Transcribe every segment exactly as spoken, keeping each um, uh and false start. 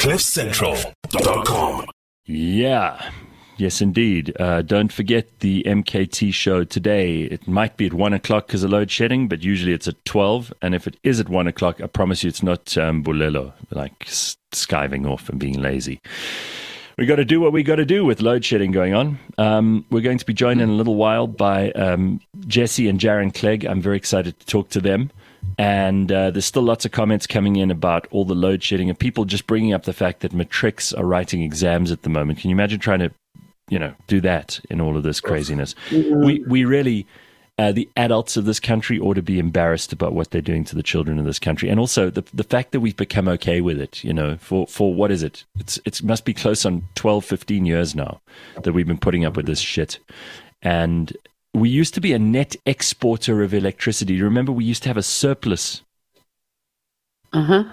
cliff central dot com. Yeah. Yes, indeed. Uh, don't forget the M K T show today. It might be at one o'clock because of load shedding, but usually it's at twelve. And if it is at one o'clock, I promise you it's not um, Bulelo, like skiving off and being lazy. We got to do what we got to do with load shedding going on. Um, we're going to be joined in a little while by um, Jesse and Jaron Clegg. I'm very excited to talk to them. And uh, there's still lots of comments coming in about all the load shedding and people just bringing up the fact that matrics are writing exams at the moment. Can you imagine trying to, you know, do that in all of this craziness? Mm-hmm. We we really, uh, the adults of this country ought to be embarrassed about what they're doing to the children of this country. And also the the fact that we've become okay with it, you know, for, for what is it? It's it must be close on twelve, fifteen years now that we've been putting up with this shit. And we used to be a net exporter of electricity. You remember we used to have a surplus? Uh-huh.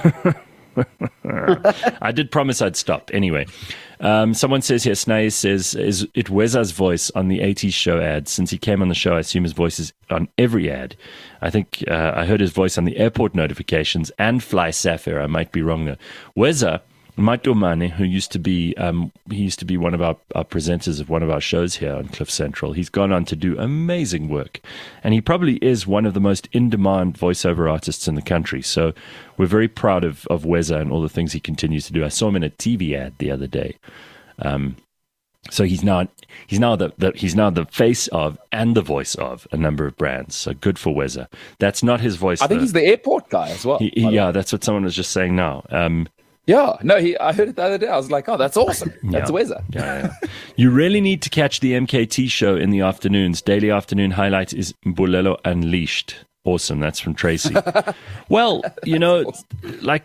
I did promise I'd stop. Anyway, um, someone says here, Snae says, is it Weza's voice on the eighties show ad? Since he came on the show, I assume his voice is on every ad. I think uh, I heard his voice on the airport notifications and Fly Sapphire. I might be wrong there. Weza Maitomane, who used to be um, he used to be one of our, our presenters of one of our shows here on Cliff Central. He's gone on to do amazing work, and he probably is one of the most in-demand voiceover artists in the country. So we're very proud of of Weza and all the things he continues to do. I saw him in a T V ad the other day. Um, so he's now he's now the, the he's now the face of and the voice of a number of brands. So good for Weza. That's not his voice. I think though. He's the airport guy as well. He, he, yeah, that's what someone was just saying now. Um, Yeah, no, he. I heard it the other day. I was like, oh, that's awesome. That's yeah. Weza. Yeah, yeah. You really need to catch the M K T show in the afternoons. Daily afternoon highlight is Bulelo Unleashed. Awesome. That's from Tracy. Well, you know, awesome. like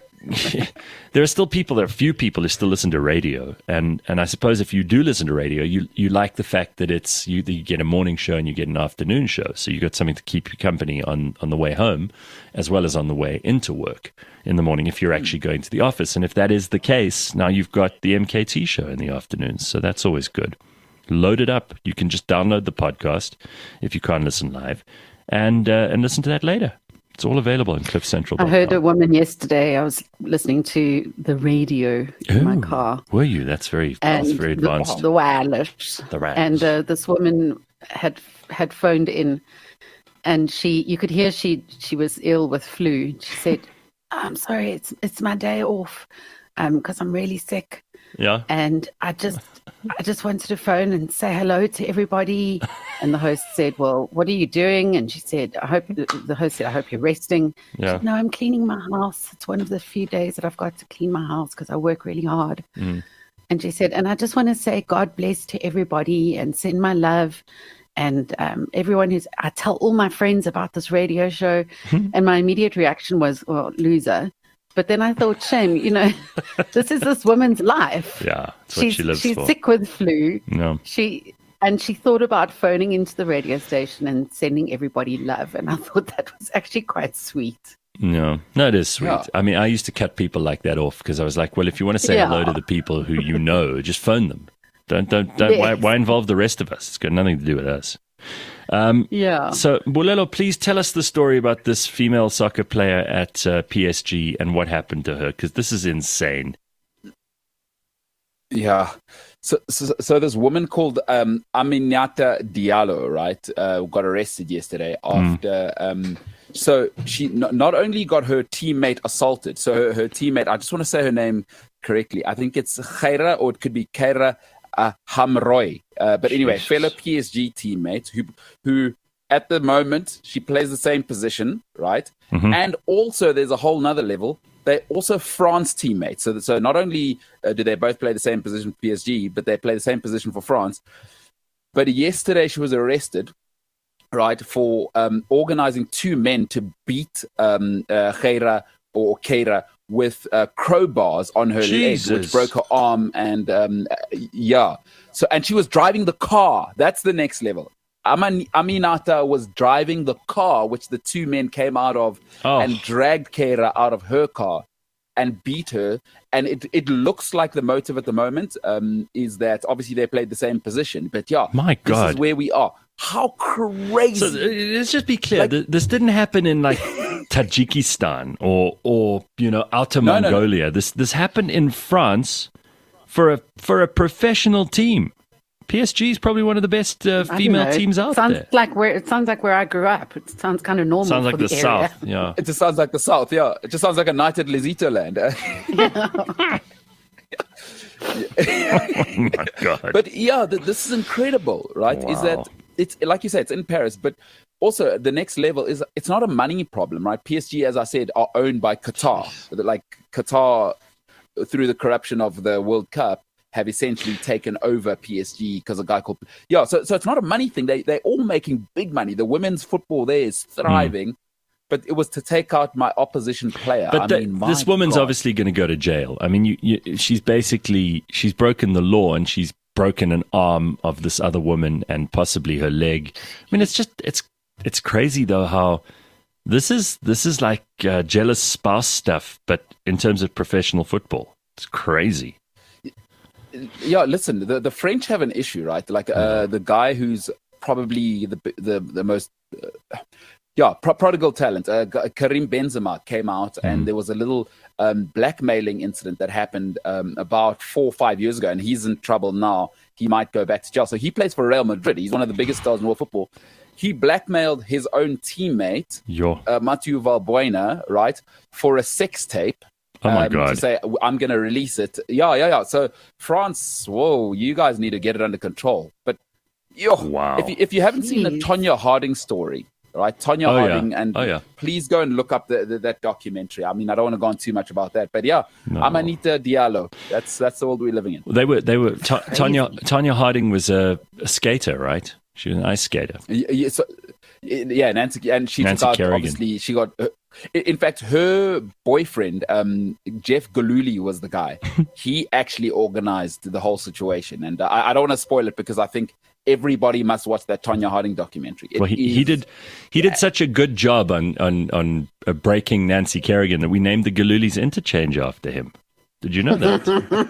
there are still people, there are few people who still listen to radio. And, and I suppose if you do listen to radio, you, you like the fact that it's you, that you get a morning show and you get an afternoon show. So you got something to keep you company on, on the way home as well as on the way into work in the morning if you're actually going to the office. And if that is the case, now you've got the M K T show in the afternoons. So that's always good. Load it up. You can just download the podcast if you can't listen live and uh, and listen to that later. It's all available on cliff central dot com. I heard a woman yesterday. I was listening to the radio in Ooh, my car. Were you? That's very, that's very advanced. The, the wireless. The wireless. And uh, this woman had had phoned in, and she, you could hear she she was ill with flu. She said, "I'm sorry, it's it's my day off, um, because I'm really sick." Yeah. And I just I just wanted to phone and say hello to everybody. And the host said, "Well, what are you doing?" And she said, "I hope," the host said, "I hope you're resting." Yeah. Said, "No, I'm cleaning my house. It's one of the few days that I've got to clean my house because I work really hard." Mm. And she said, "And I just want to say God bless to everybody and send my love. And um, everyone who's, I tell all my friends about this radio show." And my immediate reaction was, well, loser. But then I thought, shame, you know, this is this woman's life. Yeah, that's what she's, she lives she's for. sick with flu. No. She and she thought about phoning into the radio station and sending everybody love. And I thought that was actually quite sweet. No, no, it is sweet. Yeah. I mean, I used to cut people like that off because I was like, well, if you want to say Yeah. hello to the people who you know, just phone them. Don't, don't, don't. Yes. Why, why involve the rest of us? It's got nothing to do with us. Um, Yeah. So, Bulelo, please tell us the story about this female soccer player at uh, P S G and what happened to her, because this is insane. Yeah. So, so, so this woman called um, Aminata Diallo, right, uh, got arrested yesterday after. Mm. Um, so she n- not only got her teammate assaulted. So her, her teammate, I just want to say her name correctly. I think it's Khaira, or it could be Khaira uh, Hamroy. Uh, but anyway, Jesus. fellow P S G teammate who who. At the moment, she plays the same position, right? Mm-hmm. And also, there's a whole nother level. They're also France teammates. So, so not only uh, do they both play the same position for P S G, but they play the same position for France. But yesterday, she was arrested, right, for um, organizing two men to beat um, uh, Khaira or Keira with uh, crowbars on her Jesus. leg, which broke her arm. And um, yeah, so and she was driving the car. That's the next level. Aman- Aminata was driving the car, which the two men came out of, Oh. and dragged Keira out of her car. and beat her. And it, it looks like the motive at the moment um, is that obviously they played the same position. But yeah, my God, this is where we are. How crazy. So uh, let's just be clear. Like, this didn't happen in like Tajikistan or, or you know, Outer no, Mongolia. No, no. This this happened in France for a for a professional team. P S G is probably one of the best uh, female teams out sounds there. Like where, it sounds like where I grew up. It sounds kind of normal. Sounds like for the, the South. area. Yeah, it just sounds like the South. Yeah, it just sounds like a night at Lesito land. Yeah. Oh my God. But yeah, th- this is incredible, right? Wow. Is that it's like you said, it's in Paris, but also the next level is it's not a money problem, right? P S G, as I said, are owned by Qatar. Like Qatar, through the corruption of the World Cup, have essentially taken over P S G because a guy called yeah. So so it's not a money thing. They they're all making big money. The women's football there is thriving. Mm. But it was to take out my opposition player. But I the, mean, this woman's God. obviously going to go to jail. I mean, you, you, she's basically she's broken the law and she's broken an arm of this other woman and possibly her leg. I mean, it's just it's it's crazy though how this is this is like uh, jealous spouse stuff, but in terms of professional football, it's crazy. Yeah, listen, the the French have an issue, right? Like uh, the guy who's probably the the the most. Uh, Yeah, pro- prodigal talent. Uh, Karim Benzema came out, mm. and there was a little um, blackmailing incident that happened um, about four or five years ago, and he's in trouble now. He might go back to jail. So he plays for Real Madrid. He's one of the biggest stars in world football. He blackmailed his own teammate, uh, Mathieu Valbuena, right, for a sex tape. Oh my um, God! To say I'm going to release it. Yeah, yeah, yeah. So France, whoa, you guys need to get it under control. But yo, wow. if you, if you haven't Jeez. seen the Tonya Harding story. Right, Tonya oh, Harding, yeah. and oh, yeah. please go and look up the, the, that documentary. I mean, I don't want to go on too much about that, but yeah, no. Amanita Diallo. That's that's the world we're living in. They were they were T- Tonya Tonya Harding was a, a skater, right? She was an ice skater. Yeah, so, yeah Nancy, and she Nancy took out, Kerrigan. obviously she got. Uh, in fact, her boyfriend, um, Jeff Galooly, was the guy. He actually organized the whole situation, and I, I don't want to spoil it because I think. Everybody must watch that Tonya Harding documentary. It well, he, is, he did he did such a good job on on on uh, breaking Nancy Kerrigan that we named the Galooly's interchange after him. Did you know that?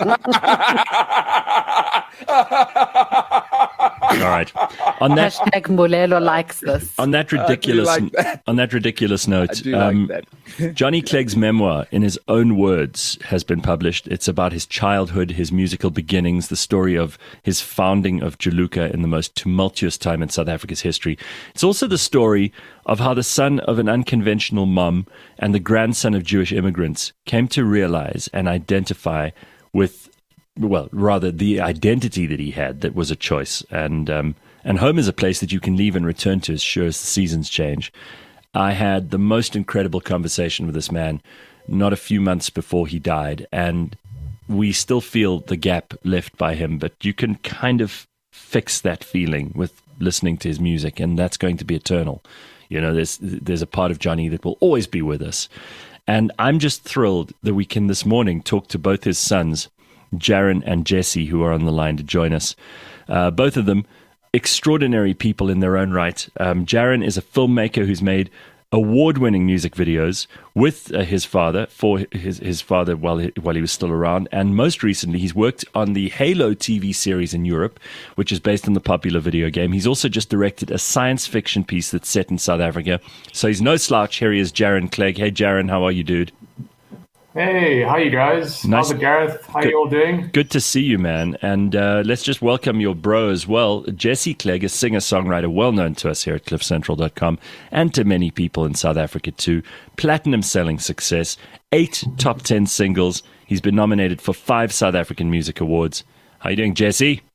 All right. On that, Hashtag Molelo likes this. On that ridiculous, like that. on that ridiculous note, I do um, like that. Johnny Clegg's memoir, in his own words, has been published. It's about his childhood, his musical beginnings, the story of his founding of Juluka in the most tumultuous time in South Africa's history. It's also the story of how the son of an unconventional mum and the grandson of Jewish immigrants came to realize and identify with, well, rather the identity that he had that was a choice. And um, and home is a place that you can leave and return to as sure as the seasons change. I had the most incredible conversation with this man not a few months before he died, and we still feel the gap left by him, but you can kind of fix that feeling with listening to his music, and that's going to be eternal. You know, there's there's a part of Johnny that will always be with us. And I'm just thrilled that we can this morning talk to both his sons, Jaron and Jesse, who are on the line to join us. Uh, both of them extraordinary people in their own right. Um, Jaron is a filmmaker who's made award-winning music videos with uh, his father, for his his father while he, while he was still around. And most recently, he's worked on the Halo T V series in Europe, which is based on the popular video game. He's also just directed a science fiction piece that's set in South Africa. So he's no slouch. Here he is, Jaron Clegg. Hey, Jaron, how are you, dude? Hey, how you guys? Nice. How's it, Gareth? How Good. you all doing? Good to see you, man. And uh, let's just welcome your bro as well, Jesse Clegg, a singer-songwriter well known to us here at cliff central dot com and to many people in South Africa too. Platinum-selling success, eight top ten singles. He's been nominated for five South African Music Awards. How you doing, Jesse?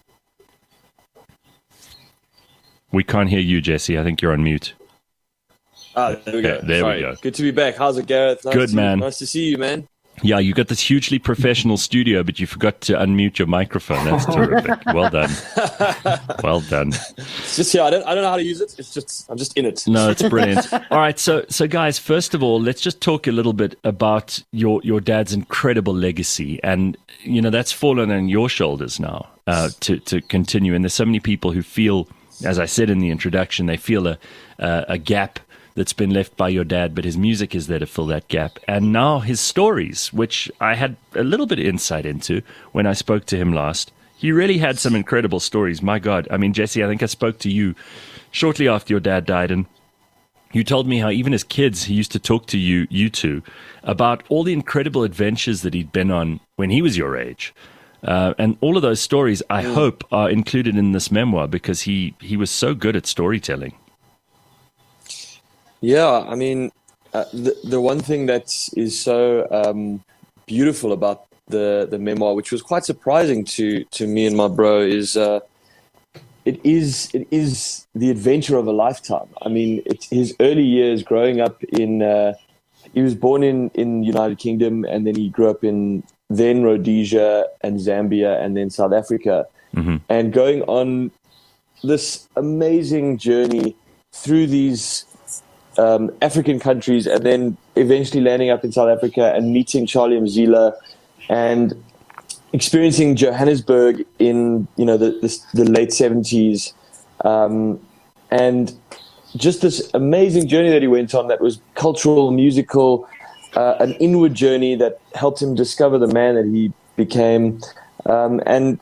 We can't hear you, Jesse. I think you're on mute. Ah, there we go. Yeah, there Sorry. we go. Good to be back. How's it, Gareth? Nice Good, to, man. Nice to see you, man. Yeah, you got this hugely professional studio, but you forgot to unmute your microphone. That's terrific. Well done. Well done. It's just yeah, I don't I don't know how to use it. It's just I'm just in it. No, it's brilliant. All right, so so guys, first of all, let's just talk a little bit about your your dad's incredible legacy, and you know that's fallen on your shoulders now uh, to to continue. And there's so many people who feel, as I said in the introduction, they feel a uh, a gap that's been left by your dad, but his music is there to fill that gap. And now his stories, which I had a little bit of insight into when I spoke to him last. He really had some incredible stories. My God. I mean, Jesse, I think I spoke to you shortly after your dad died, and you told me how even as kids, he used to talk to you, you two, about all the incredible adventures that he'd been on when he was your age. Uh, and all of those stories, I mm. hope, are included in this memoir because he, he was so good at storytelling. Yeah, I mean, uh, the, the one thing that is so um, beautiful about the, the memoir, which was quite surprising to, to me and my bro, is uh, it is it is the adventure of a lifetime. I mean, it's his early years growing up in, uh, he was born in, in United Kingdom, and then he grew up in then Rhodesia and Zambia and then South Africa, mm-hmm. and going on this amazing journey through these um, African countries, and then eventually landing up in South Africa and meeting Charlie Mzila and experiencing Johannesburg in, you know, the, the, the late seventies, um, and just this amazing journey that he went on that was cultural, musical, uh, an inward journey that helped him discover the man that he became. Um, and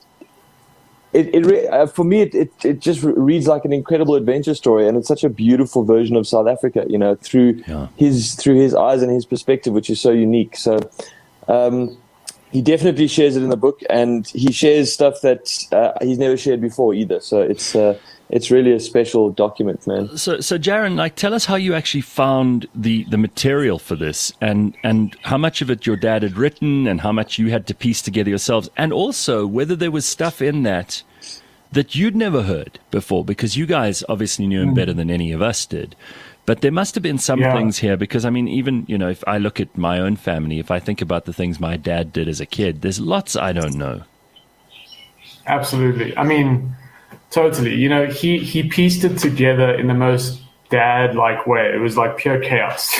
it, it re- uh, for me, it, it, it just re- reads like an incredible adventure story, and it's such a beautiful version of South Africa, you know, through yeah. his through his eyes and his perspective, which is so unique. So um, he definitely shares it in the book, and he shares stuff that uh, he's never shared before either. So it's uh, it's really a special document, man. So, so Jaron, like, tell us how you actually found the, the material for this, and, and how much of it your dad had written, and how much you had to piece together yourselves, and also whether there was stuff in that that you'd never heard before, because you guys obviously knew him better than any of us did. But there must have been some yeah. things here, because, I mean, even, you know, if I look at my own family, if I think about the things my dad did as a kid, there's lots I don't know. Absolutely. I mean, totally. You know, he, he pieced it together in the most dad-like way. It was like pure chaos.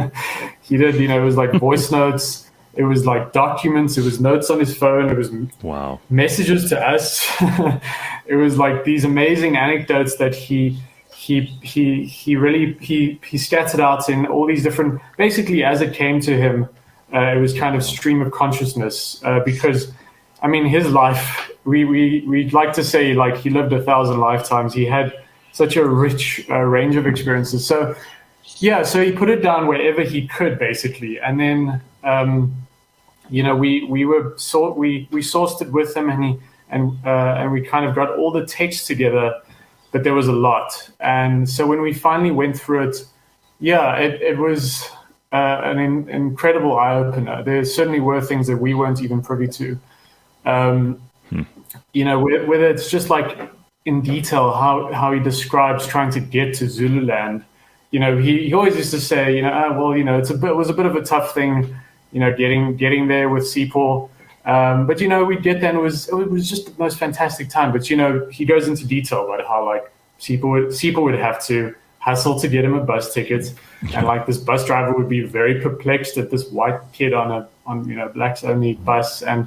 He did, you know, it was like voice notes. It was like documents. It was notes on his phone. It was wow. messages to us. It was like these amazing anecdotes that he... He he he really he he scattered out in all these different. Basically, as it came to him, uh, it was kind of stream of consciousness. Uh, because, I mean, his life. We we we'd like to say like he lived a thousand lifetimes. He had such a rich uh, range of experiences. So, yeah. So he put it down wherever he could, basically, and then um, you know we we were sort we we sourced it with him, and he and uh, and we kind of got all the text together. But there was a lot. And so when we finally went through it, yeah, it, it was uh, an in, incredible eye-opener. There certainly were things that we weren't even privy to. Um, hmm. You know, whether it's just like in detail how, how he describes trying to get to Zululand. You know, he, he always used to say, you know, oh, well, you know, it's a bit, it was a bit of a tough thing, you know, getting getting there with Sipho. Um, but, you know, we'd get there and it was, it was just the most fantastic time. But, you know, he goes into detail about how, like, Sipho would, Sipho would have to hustle to get him a bus ticket. And, like, this bus driver would be very perplexed at this white kid on a, on you know, blacks-only bus. And,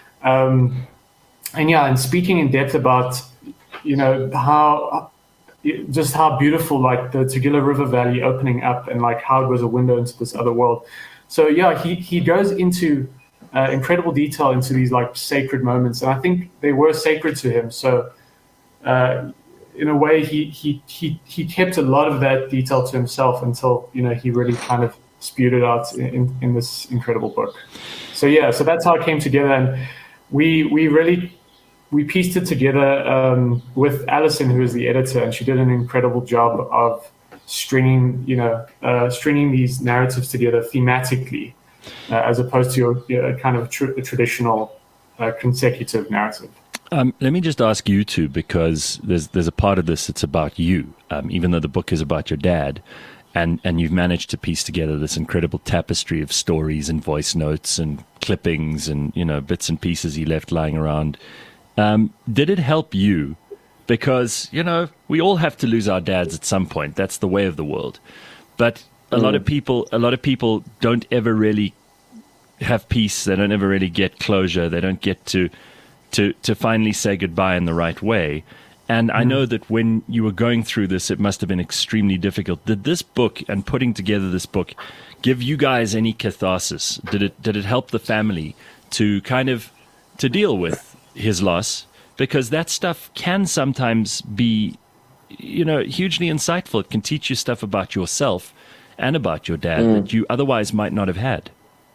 um, and, yeah, and speaking in depth about, you know, how, just how beautiful, like, the Tugela River Valley opening up and, like, how it was a window into this other world. So, yeah, he, he goes into... Uh, incredible detail into these like sacred moments, and I think they were sacred to him. So, uh, in a way, he he he he kept a lot of that detail to himself until you know he really kind of spewed it out in, in this incredible book. So yeah, so that's how it came together, and we we really we pieced it together um, with Alison, who is the editor, and she did an incredible job of stringing you know uh, stringing these narratives together thematically. Uh, as opposed to your, your kind of tr- traditional uh, consecutive narrative. Um, let me just ask you two, because there's there's a part of this that's about you, um, even though the book is about your dad, and, and you've managed to piece together this incredible tapestry of stories and voice notes and clippings and you know bits and pieces he left lying around. Um, did it help you? Because you know we all have to lose our dads at some point. That's the way of the world, but. A lot of people, a lot of people don't ever really have peace. They don't ever really get closure. They don't get to, to, to finally say goodbye in the right way. And I know that when you were going through this, it must have been extremely difficult. Did this book and putting together this book give you guys any catharsis? Did it did it help the family to kind of to deal with his loss? Because that stuff can sometimes be, you know, hugely insightful. It can teach you stuff about yourself and about your dad mm. that you otherwise might not have had.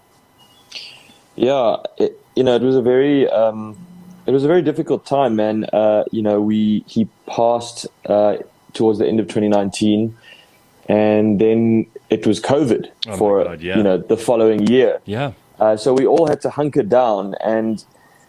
Yeah, it, you know, it was a very um, it was a very difficult time, man. Uh, you know, we he passed uh, towards the end of twenty nineteen, and then it was COVID oh for God, yeah. you know the following year. Yeah. Uh, so we all had to hunker down, and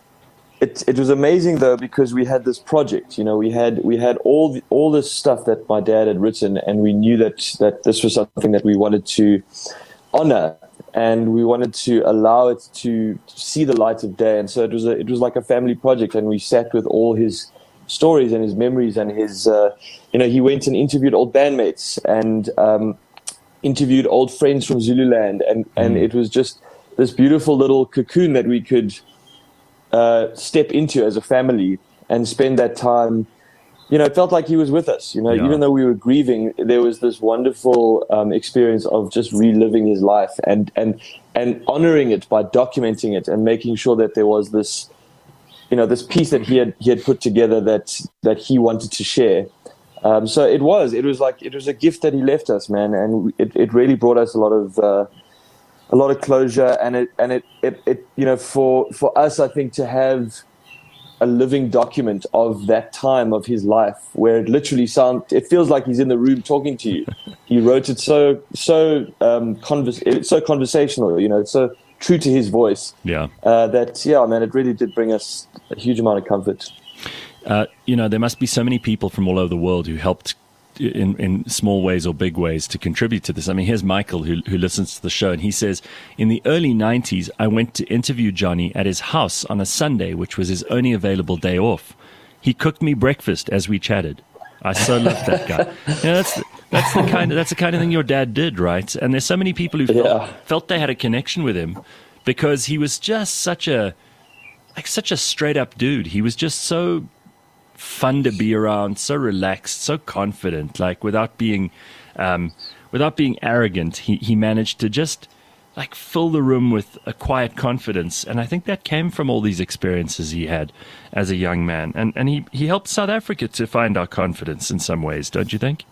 it it was amazing though, because we had this project. You know, we had we had all the, all this stuff that my dad had written, and we knew that that this was something that we wanted to honor. And we wanted to allow it to see the light of day, and so it was a, it was like a family project. And we sat with all his stories and his memories and his, uh, you know, he went and interviewed old bandmates and um, interviewed old friends from Zululand, and and mm. it was just this beautiful little cocoon that we could uh, step into as a family and spend that time. You know, it felt like he was with us. You know, yeah. even though we were grieving, there was this wonderful um, experience of just reliving his life and, and and honoring it by documenting it and making sure that there was this, you know, this piece that he had he had put together that that he wanted to share. Um, so it was it was like it was a gift that he left us, man, and it, it really brought us a lot of uh, a lot of closure. And it and it, it it you know for for us, I think, to have a living document of that time of his life, where it literally sound it feels like he's in the room talking to you. He wrote it so so um convers it's so conversational, you know, it's so true to his voice. Yeah. Uh, that yeah, man, it really did bring us a huge amount of comfort. Uh, you know, there must be so many people from all over the world who helped in, in small ways or big ways to contribute to this. I mean, here's Michael who, who listens to the show, and he says, in the early nineties, I went to interview Johnny at his house on a Sunday, which was his only available day off. He cooked me breakfast as we chatted. I so loved that guy. You know, that's, the, that's, the kind of, that's the kind of thing your dad did, right? And there's so many people who felt, yeah. felt they had a connection with him because he was just such a, like such a straight up dude. He was just so fun to be around, so relaxed, so confident, like without being um without being arrogant. He he managed to just like fill the room with a quiet confidence, and I think that came from all these experiences he had as a young man, and and he he helped South Africa to find our confidence in some ways, don't you think?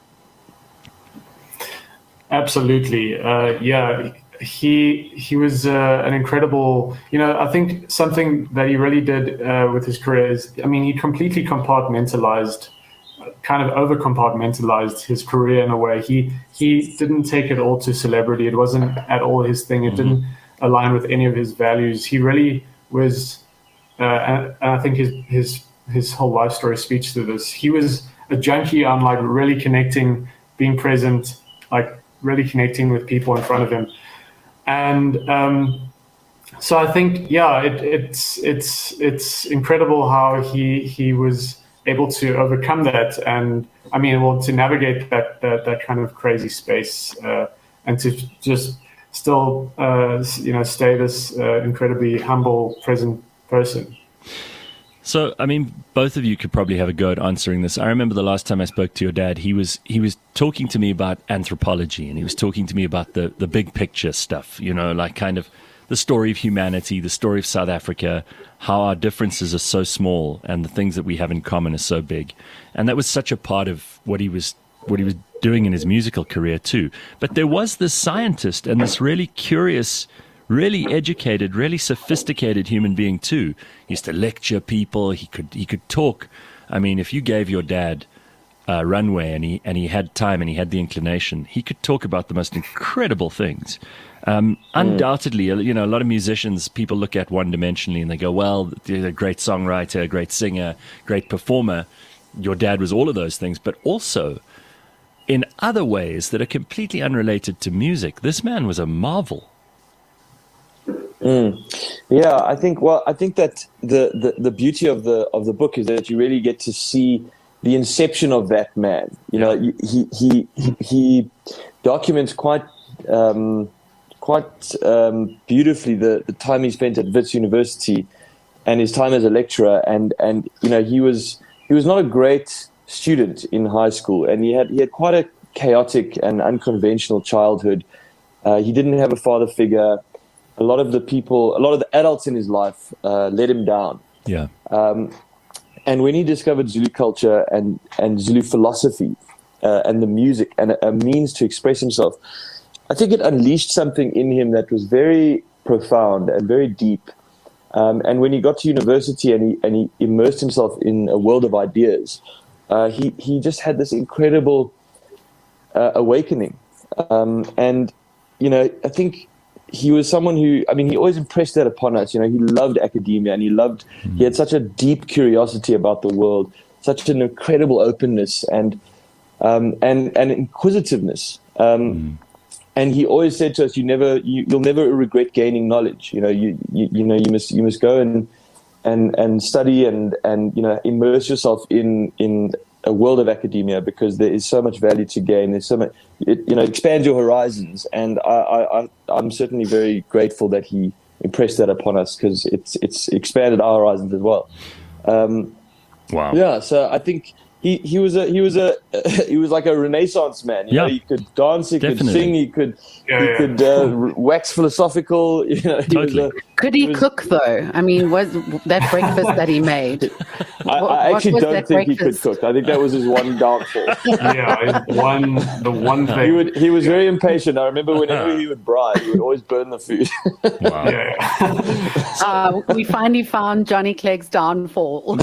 Absolutely. Uh yeah, he he was uh, an incredible, you know, I think something that he really did uh, with his career is, I mean, he completely compartmentalized, kind of over compartmentalized his career in a way. He he didn't take it all to celebrity. It wasn't at all his thing. It mm-hmm. didn't align with any of his values. He really was, uh, and, and I think his his his whole life story speaks to this. He was a junkie on like really connecting, being present, like really connecting with people in front of him. And um, so I think, yeah, it, it's it's it's incredible how he he was able to overcome that, and I mean, well, to navigate that that, that kind of crazy space, uh, and to just still, uh, you know, stay this uh, incredibly humble, present person. So, I mean, both of you could probably have a go at answering this. I remember the last time I spoke to your dad, he was he was talking to me about anthropology, and he was talking to me about the, the big picture stuff, you know, like kind of the story of humanity, the story of South Africa, how our differences are so small and the things that we have in common are so big. And that was such a part of what he was what he was doing in his musical career too. But there was this scientist and this really curious, really educated, really sophisticated human being too. He used to lecture people. He could he could talk. I mean, if you gave your dad a runway and he and he had time and he had the inclination, he could talk about the most incredible things. Um, undoubtedly, you know, a lot of musicians, people look at one dimensionally and they go, well, they're a great songwriter, a great singer, great performer. Your dad was all of those things, but also in other ways that are completely unrelated to music. This man was a marvel. Mm. Yeah, I think. Well, I think that the, the, the beauty of the of the book is that you really get to see the inception of that man. You know, he he he, he documents quite um, quite um, beautifully the, the time he spent at Wits University and his time as a lecturer. And and you know, he was he he was not a great student in high school, and he had he had quite a chaotic and unconventional childhood. Uh, he didn't have a father figure. A lot of the people, a lot of the adults in his life uh, let him down. Yeah. Um, and when he discovered Zulu culture and, and Zulu philosophy uh, and the music and a, a means to express himself, I think it unleashed something in him that was very profound and very deep. Um, and when he got to university and he, and he immersed himself in a world of ideas, uh, he, he just had this incredible uh, awakening. Um, and, you know, I think he was someone who, I mean, he always impressed that upon us. You know, he loved academia and he loved, mm. he had such a deep curiosity about the world, such an incredible openness and um, and, and inquisitiveness. Um, mm. And he always said to us, "You never, you, you'll never regret gaining knowledge. You know, you, you, you know, you must, you must go and and and study and and you know, immerse yourself in in a world of academia because there is so much value to gain. There's so much, it, you know, expands your horizons." And I, I, I'm certainly very grateful that he impressed that upon us because it's it's expanded our horizons as well. Um, wow. Yeah. So I think he, he was a he was a he was like a Renaissance man. You yeah. know, he could dance, he Definitely. could sing, he could Yeah, he yeah. could uh, wax philosophical. You know, he Totally. was a, Could he was- cook though? I mean, was that breakfast that he made? I, What- I what actually was don't that think he could breakfast? cook. I think that was his one downfall. Yeah, it's one the one thing. He would. He was very impatient. I remember whenever he would bribe, he would always burn the food. Wow. Yeah, yeah. Uh, we finally found Johnny Clegg's downfall.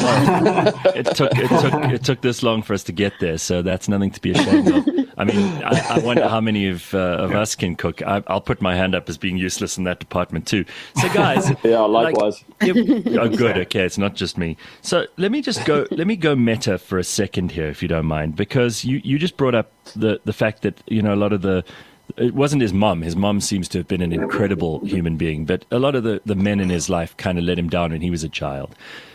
It took it took it took this long for us to get there, so that's nothing to be ashamed of. I mean, I, I wonder how many of uh, of us can cook. I, I'll put my hand up as being useless in that department too. So, guys, Yeah, likewise. Like, yeah, oh, good. Okay, it's not just me. So let me just go. Let me go meta for a second here, if you don't mind, because you, you just brought up the the fact that you know a lot of the. It wasn't his mum. His mum seems to have been an incredible human being, but a lot of the, the men in his life kind of let him down when he was a child.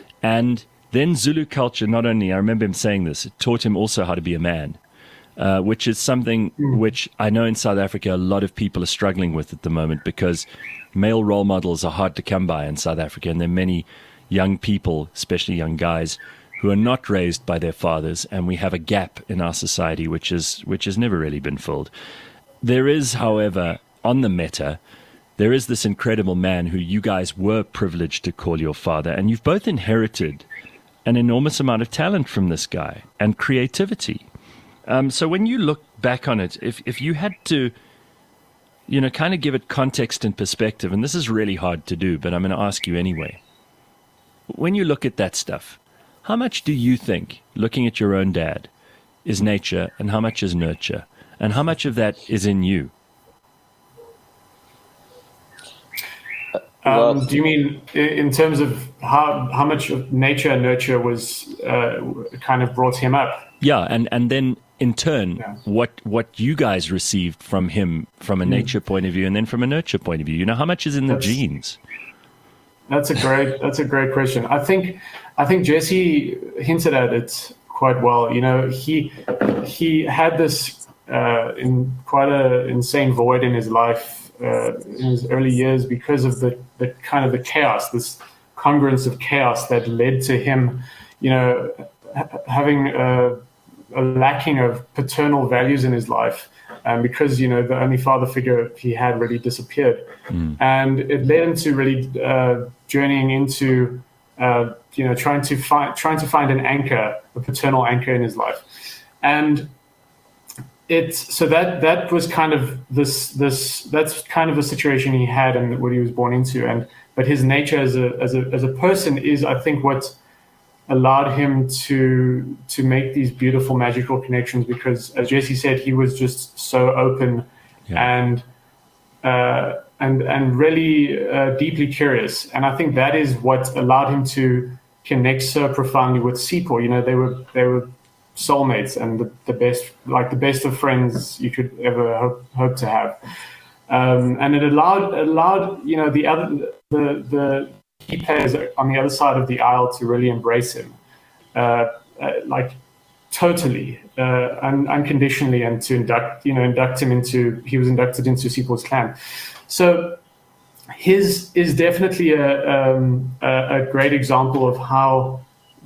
And then Zulu culture, not only, I remember him saying this, it taught him also how to be a man, uh, which is something which I know in South Africa a lot of people are struggling with at the moment because male role models are hard to come by in South Africa. And there are many young people, especially young guys, who are not raised by their fathers. And we have a gap in our society which is which has never really been filled. There is, however, on the meta, there is this incredible man who you guys were privileged to call your father, and you've both inherited an enormous amount of talent from this guy and creativity. Um, so when you look back on it, if if you had to, you know, kind of give it context and perspective, and this is really hard to do, but I'm going to ask you anyway. When you look at that stuff, how much do you think, looking at your own dad, is nature and how much is nurture? And how much of that is in you? Um, do you mean i- in terms of how how much of nature and nurture was uh, kind of brought him up? Yeah, and, and then in turn, Yeah. what what you guys received from him from a nature point of view and then from a nurture point of view. You know, how much is in the That's- genes? That's a great that's a great question. I think I think Jesse hinted at it quite well. You know, he he had this uh, in quite a insane void in his life uh, in his early years because of the, the kind of the chaos, this congruence of chaos that led to him, you know, ha- having a, a lacking of paternal values in his life. Um, because, you know, the only father figure he had really disappeared. Mm. And it led him to really uh, journeying into, uh, you know, trying to find trying to find an anchor, a paternal anchor in his life. And it's so that that was kind of this this that's kind of the situation he had and what he was born into. And but his nature as a as a as a person is, I think, what allowed him to to make these beautiful magical connections, because as Jesse said, he was just so open yeah. and uh, and and really uh, deeply curious. And I think that is what allowed him to connect so profoundly with Sipho. You know, they were they were soulmates and the, the best like the best of friends you could ever hope, hope to have. Um, and it allowed allowed you know the other the the key players on the other side of the aisle to really embrace him, uh, uh, like totally, uh, un- unconditionally, and to induct, you know, induct him into. He was inducted into Sipho's clan. So his is definitely a, um, a a great example of how just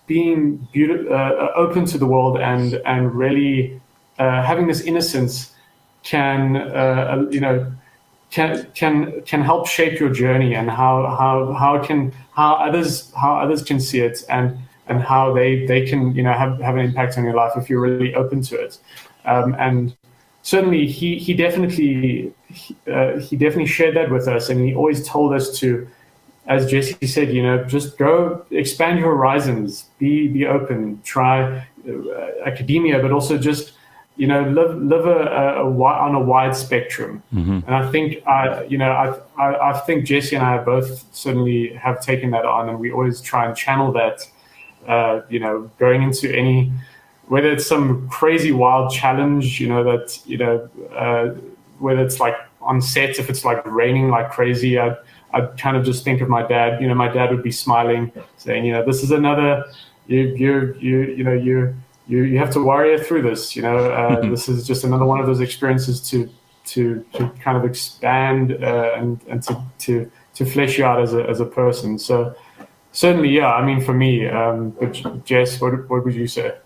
being beautiful, uh, open to the world, and and really uh, having this innocence can uh, you know can can can help shape your journey, and how how how can how others how others can see it, and and how they they can you know have have an impact on your life if you're really open to it. Um, and certainly he he definitely uh, he definitely shared that with us, and he always told us to, as Jesse said, you know, just go expand your horizons, be be open, try uh, academia, but also just, you know, live live a, a, a on a wide spectrum. Mm-hmm. And I think, I, you know, I, I I think Jesse and I both certainly have taken that on, and we always try and channel that, uh, you know, going into any, whether it's some crazy wild challenge, you know, that, you know, uh, whether it's like on set, if it's like raining like crazy, I I kind of just think of my dad. You know, my dad would be smiling, saying, you know, this is another, you, you, you, you know, you, you, you have to warrior through this. You know, uh, this is just another one of those experiences to, to, to kind of expand uh, and and to, to, to flesh you out as a as a person. So certainly, yeah. I mean, for me, um, but Jess, what what would you say?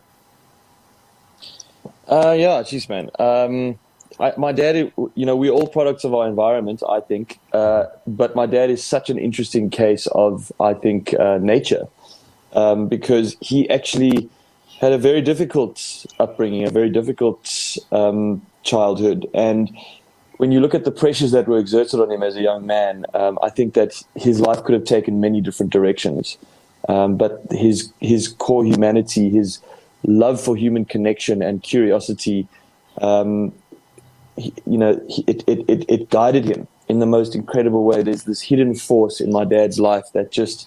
Uh, yeah, geez, man. Um, I, my dad, you know, we're all products of our environment, I think. Uh, but my dad is such an interesting case of, I think, uh, nature, um, because he actually had a very difficult upbringing, a very difficult um, childhood. And when you look at the pressures that were exerted on him as a young man, um, I think that his life could have taken many different directions. Um, but his his core humanity, his love for human connection and curiosity, um, he, you know, he, it, it, it guided him in the most incredible way. There's this hidden force in my dad's life that just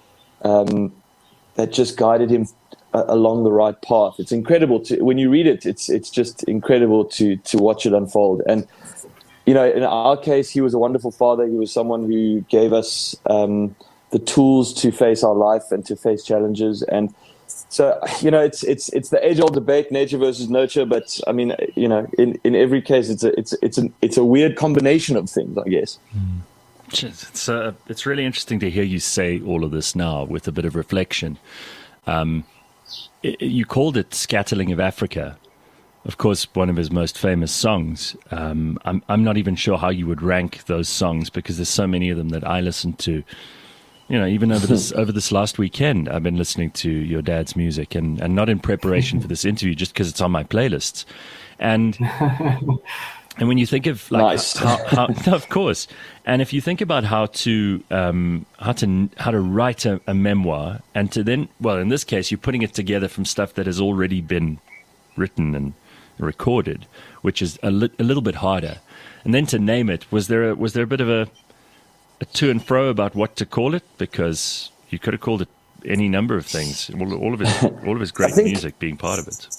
um, that just guided him uh, along the right path. It's incredible to when you read it. It's it's just incredible to to watch it unfold. And you know, in our case, he was a wonderful father. He was someone who gave us um, the tools to face our life and to face challenges. And so, you know, it's it's it's the age-old debate, nature versus nurture. But I mean, you know, in, in every case, it's a it's it's an it's a weird combination of things, I guess. Mm. It's uh, it's really interesting to hear you say all of this now with a bit of reflection. Um, it, you called it "Scatterling of Africa." Of course, one of his most famous songs. Um, I'm I'm not even sure how you would rank those songs because there's so many of them that I listen to. You know, even over this over this last weekend, I've been listening to your dad's music, and, and not in preparation for this interview, just because it's on my playlists. And and when you think of like, nice. how, how, no, of course, and if you think about how to um, how to how to write a, a memoir, and to then, well, in this case, you're putting it together from stuff that has already been written and recorded, which is a, li- a little bit harder. And then to name it, was there a, was there a bit of a a to and fro about what to call it, because you could have called it any number of things. All, all of his, all of his great think, music being part of it.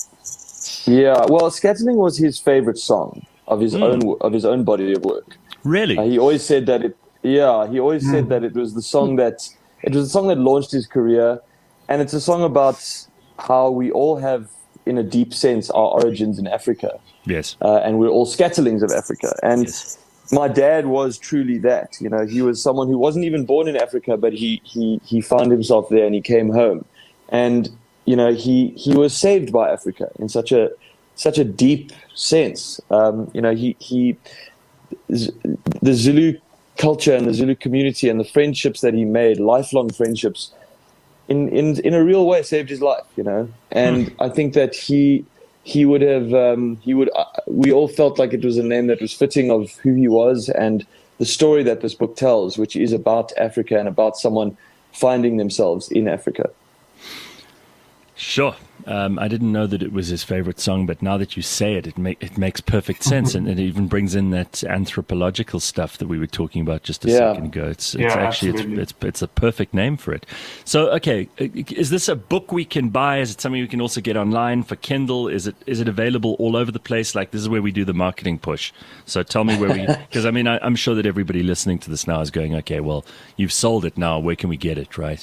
Yeah, well, Scatterling was his favorite song of his mm. own of his own body of work. Really, uh, he always said that it. Yeah, he always mm. said that it was the song that it was the song that launched his career, and it's a song about how we all have, in a deep sense, our origins in Africa. Yes, uh, and we're all scatterlings of Africa, and. Yes. My dad was truly that. You know, he was someone who wasn't even born in Africa, but he he he found himself there and he came home. And, you know, he, he was saved by Africa in such a such a deep sense. Um, you know, he he the Zulu culture and the Zulu community and the friendships that he made, lifelong friendships, in in in a real way saved his life, you know. And hmm. I think that he He would have, um, he would, uh, we all felt like it was a name that was fitting of who he was and the story that this book tells, which is about Africa and about someone finding themselves in Africa. Sure. Um, I didn't know that it was his favorite song, but now that you say it, it, make, it makes perfect sense. And it even brings in that anthropological stuff that we were talking about just a yeah. second ago. It's, it's yeah, actually, it's, it's, it's a perfect name for it. So, okay. Is this a book we can buy? Is it something we can also get online for Kindle? Is it, is it available all over the place? Like, this is where we do the marketing push. So tell me where we, because I mean, I, I'm sure that everybody listening to this now is going, okay, well, you've sold it now. Where can we get it? Right.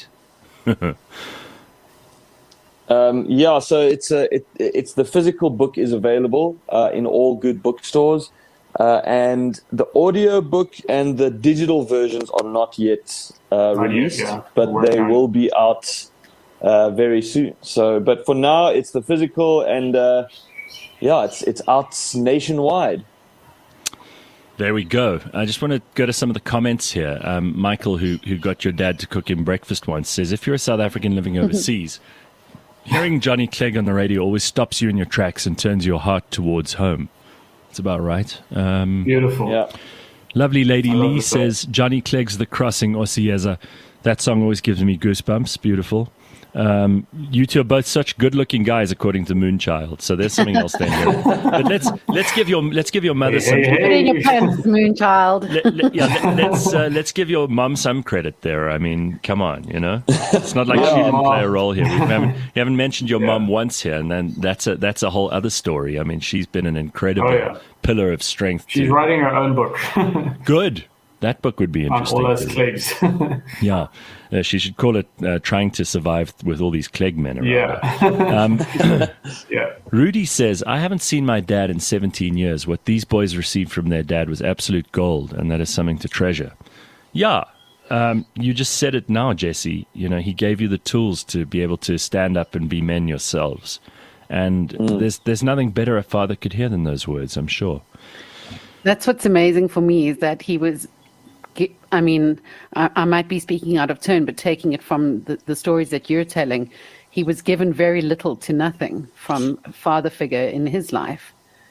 Um, yeah, so it's a, it, it's the physical book is available uh, in all good bookstores, uh, and the audio book and the digital versions are not yet uh, released, yeah. but they will be out. uh, very soon. So, but for now, it's the physical, and uh, yeah, it's it's out nationwide. There we go. I just want to go to some of the comments here. Um, Michael, who who got your dad to cook him breakfast once, says, if you're a South African living overseas, hearing Johnny Clegg on the radio always stops you in your tracks and turns your heart towards home. That's about right. Um, Beautiful. Yeah. Lovely Lady I love Lee the song. says, Johnny Clegg's The Crossing, Osieza. That song always gives me goosebumps. Beautiful. Um, you two are both such good-looking guys, according to Moonchild. So there's something else there. But let's let's give your let's give your mother some. Hey, hey, Put in your pants, Moonchild. Let, let, yeah, let, let's uh, let's give your mum some credit there. I mean, come on, you know, it's not like she didn't play a role here. We haven't you haven't mentioned your Yeah. mum once here, and then that's a that's a whole other story. I mean, she's been an incredible Oh, yeah. pillar of strength. She's too. writing her own book Good. That book would be on interesting. all those too. Cleggs. Yeah, uh, she should call it uh, "Trying to Survive with All These Clegg Men Around." Yeah. her. Um, Yeah. Rudy says, I haven't seen my dad in seventeen years. What these boys received from their dad was absolute gold, and that is something to treasure. Yeah, um, you just said it now, Jesse. You know, he gave you the tools to be able to stand up and be men yourselves. And there's there's nothing better a father could hear than those words, I'm sure. That's what's amazing for me is that he was, gi- I mean, I, I might be speaking out of turn, but taking it from the, the stories that you're telling, he was given very little to nothing from a father figure in his life.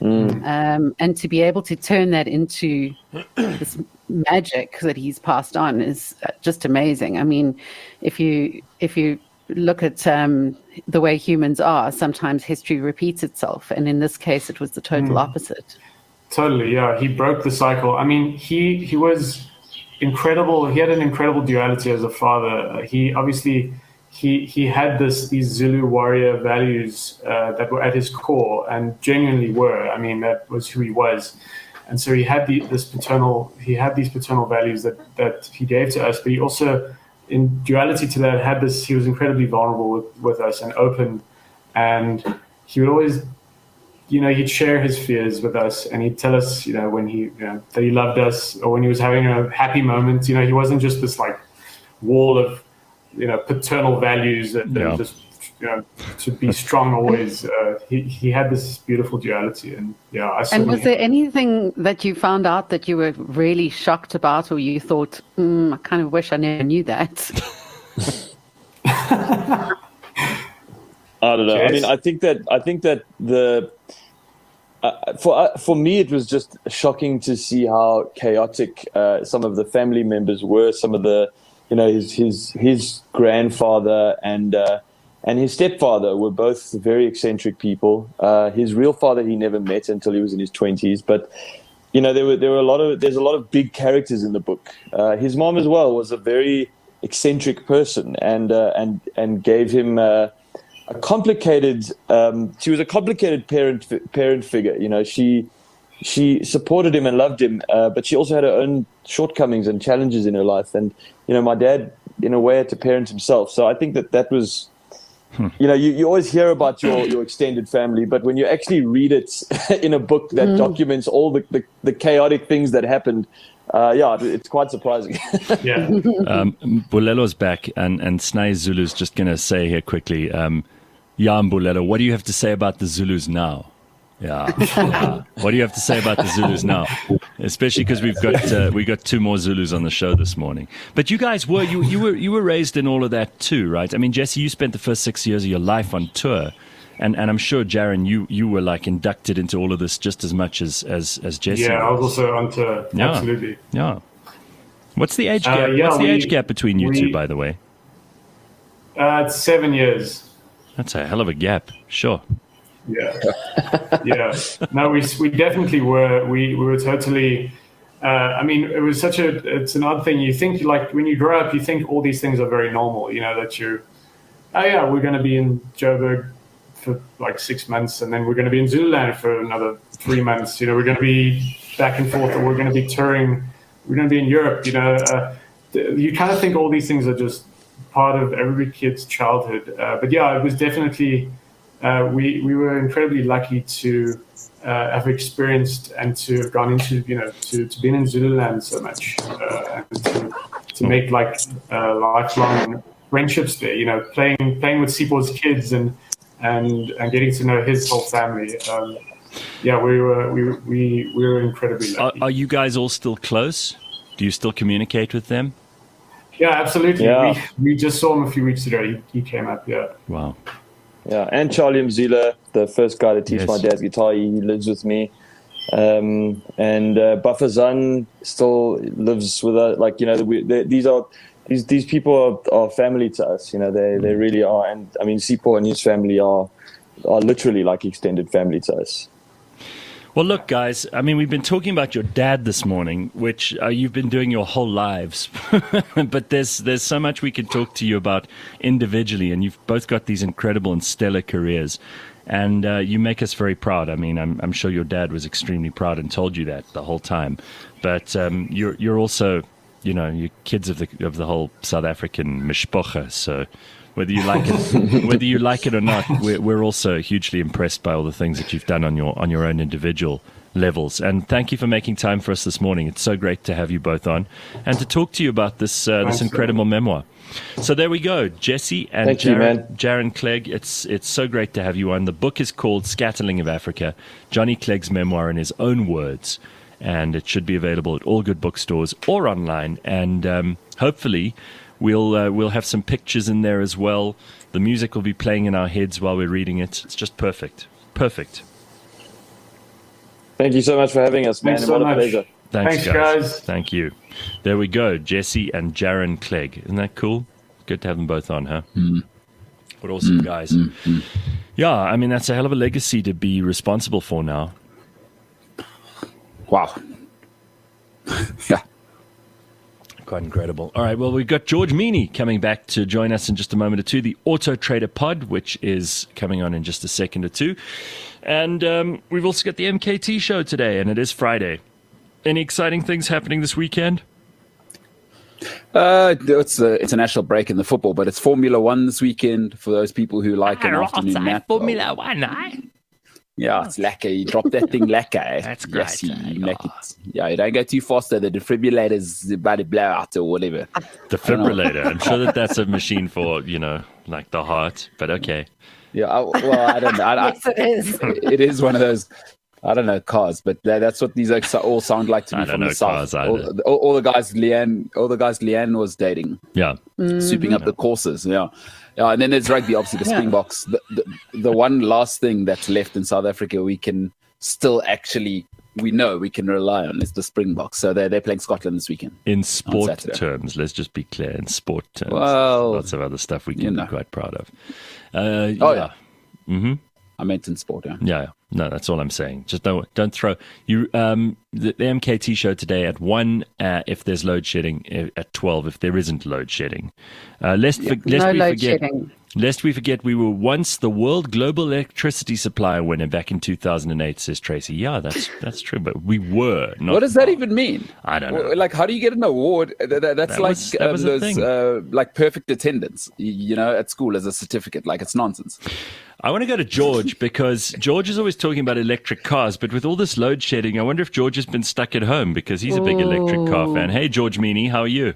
Um, and to be able to turn that into this magic that he's passed on is uh, just amazing. I mean, if you if you look at um, the way humans are, sometimes history repeats itself, and in this case, it was the total opposite. Totally, yeah. He broke the cycle. I mean, he he was incredible. He had an incredible duality as a father. Uh, he obviously he he had this these Zulu warrior values uh, that were at his core and genuinely were. I mean, that was who he was. And so he had the, this paternal. He had these paternal values that that he gave to us. But he also, in duality to that, had this. He was incredibly vulnerable with, with us and open, and he would always. You know, he'd share his fears with us, and he'd tell us, you know, when he, you know, that he loved us, or when he was having a happy moment. You know, he wasn't just this like wall of, you know, paternal values that, that Yeah. just, you know, to be strong always. Uh, he he had this beautiful duality, and yeah, I. And certainly- was there anything that you found out that you were really shocked about, or you thought, mm, I kind of wish I never knew that? I don't know. I Yes. mean, I think that I think that the uh, for uh, for me it was just shocking to see how chaotic uh, some of the family members were. Some of the, you know, his his his grandfather and uh, and his stepfather were both very eccentric people. Uh, his real father he never met until he was in his twenties, but. You know, there were there were a lot of there's a lot of big characters in the book. Uh, his mom as well was a very eccentric person, and uh, and and gave him uh, a complicated. Um, she was a complicated parent parent figure. You know, she she supported him and loved him, uh, but she also had her own shortcomings and challenges in her life. And you know, my dad, in a way, had to parent himself. So I think that that was. You know, you, you always hear about your, your extended family, but when you actually read it in a book that mm. documents all the, the, the chaotic things that happened, uh, yeah, it's quite surprising. Yeah. um, Bulelo's back, and, and Snai Zulu's just going to say here quickly, um, yeah, Bulelo, what do you have to say about the Zulus now? Yeah, yeah. What do you have to say about the Zulus now? Especially because we've got uh, we got two more Zulus on the show this morning. But you guys were you you were you were raised in all of that too, right? I mean, Jesse, you spent the first six years of your life on tour, and, and I'm sure Jaron, you you were like inducted into all of this just as much as as, as Jesse. Yeah, I was also on tour. Yeah. Absolutely. Yeah. What's the age gap? Uh, yeah, What's the we, age gap between you we, two, by the way? Uh, it's seven years. That's a hell of a gap. Sure. Yeah, yeah. No, we we definitely were. We we were totally. Uh, I mean, it was such a. It's an odd thing. You think like when you grow up, you think all these things are very normal. You know that you. Oh yeah, we're going to be in Joburg for like six months, and then we're going to be in Zululand for another three months. You know, we're going to be back and forth, or we're going to be touring. We're going to be in Europe. You know, uh, you kind of think all these things are just part of every kid's childhood. Uh, but yeah, it was definitely. Uh, we we were incredibly lucky to uh, have experienced and to have gone into you know to to be in Zululand so much uh, and to to make like uh, lifelong friendships there. You know, playing playing with Seaport's kids and and and getting to know his whole family. Um, yeah, we were we we we were incredibly lucky. Are, are you guys all still close? Do you still communicate with them? Yeah, absolutely. Yeah. We we just saw him a few weeks ago. He, he came up. Yeah. Wow. Yeah, and Charlie Mzila, the first guy to teach Yes. my dad's guitar, he lives with me. Um, and uh, Bafazan still lives with us. Like, you know, we, they, these are these these people are, are family to us. You know, they they really are. And I mean, Sipho and his family are are literally like extended family to us. Well, look, guys, I mean, we've been talking about your dad this morning, which uh, you've been doing your whole lives. But there's there's so much we could talk to you about individually, and you've both got these incredible and stellar careers. And uh, you make us very proud. I mean, I'm, I'm sure your dad was extremely proud and told you that the whole time. But um, you're you're also, you know, you're kids of the of the whole South African mishpocha. So whether you like it, whether you like it or not, we're, we're also hugely impressed by all the things that you've done on your on your own individual levels. And thank you for making time for us this morning. It's so great to have you both on and to talk to you about this uh, this incredible memoir. So there we go, Jesse and Thank you, Jaron, man. Jaron Clegg. It's it's so great to have you on. The book is called Scatterling of Africa, Johnny Clegg's memoir in his own words, and it should be available at all good bookstores or online. And um, hopefully, we'll uh, we'll have some pictures in there as well. The music will be playing in our heads while we're reading it. It's just perfect, perfect. Thank you so much for having us, man. Thanks and so what a much. pleasure. Thanks, Thanks, guys. guys. Thank you. There we go, Jesse and Jaron Clegg. Isn't that cool? Good to have them both on, huh? Mm. What awesome Mm, guys. mm, mm. Yeah, I mean, that's a hell of a legacy to be responsible for now. Wow. Yeah. Quite incredible. All right, well, we've got George Meany coming back to join us in just a moment or two, the Auto Trader Pod, which is coming on in just a second or two. And um, we've also got the M K T show today, and it is Friday. Any exciting things happening this weekend? Uh, it's a international break in the football, but it's Formula One this weekend for those people who like an afternoon nap. Formula One, eh? Yeah, it's lekker. You drop that thing lekker. Eh? That's great, Yes, you eh? make it. Yeah, you don't go too fast, though. The defibrillator's about to blow out or whatever. Defibrillator. I'm sure that that's a machine for, you know, like the heart, but okay. Yeah, I, well, I don't know. I, Yes, it is. I, it is one of those, I don't know, cars, but that, that's what these like, all sound like to me I don't from know the south. cars either. All, all, all the guys Leanne, all the guys Leanne was dating, Yeah. sweeping up the courses. Yeah. Yeah, and then there's rugby, obviously, the Springboks. The, the, the one last thing that's left in South Africa we can still actually, we know we can rely on is the Springboks. So they're, they're playing Scotland this weekend. In sport Saturday. terms, let's just be clear. In sport terms, Well, lots of other stuff we can you be know. quite proud of. Uh, Oh, yeah. Mm-hmm. I meant in sport, yeah. Yeah, yeah. No, that's all I'm saying. Just don't don't throw you. Um, the, the M K T show today at one. Uh, if there's load shedding, uh, at twelve. If there isn't load shedding, uh, lest for, lest No we load forget. shedding. Lest we forget, we were once the world global electricity supplier winner back in two thousand eight. Says Tracy. Yeah, that's that's true. But we were. Not What does that even mean? I don't know. Well, Like, how do you get an award? That, that- that's That like was- that um, was a those, thing. uh, like perfect attendance, you, you know, at school as a certificate. Like, it's nonsense. I want to go to George because George is always talking about electric cars, but with all this load shedding, I wonder if George has been stuck at home because he's a big electric car fan. Hey, George Meany, how are you?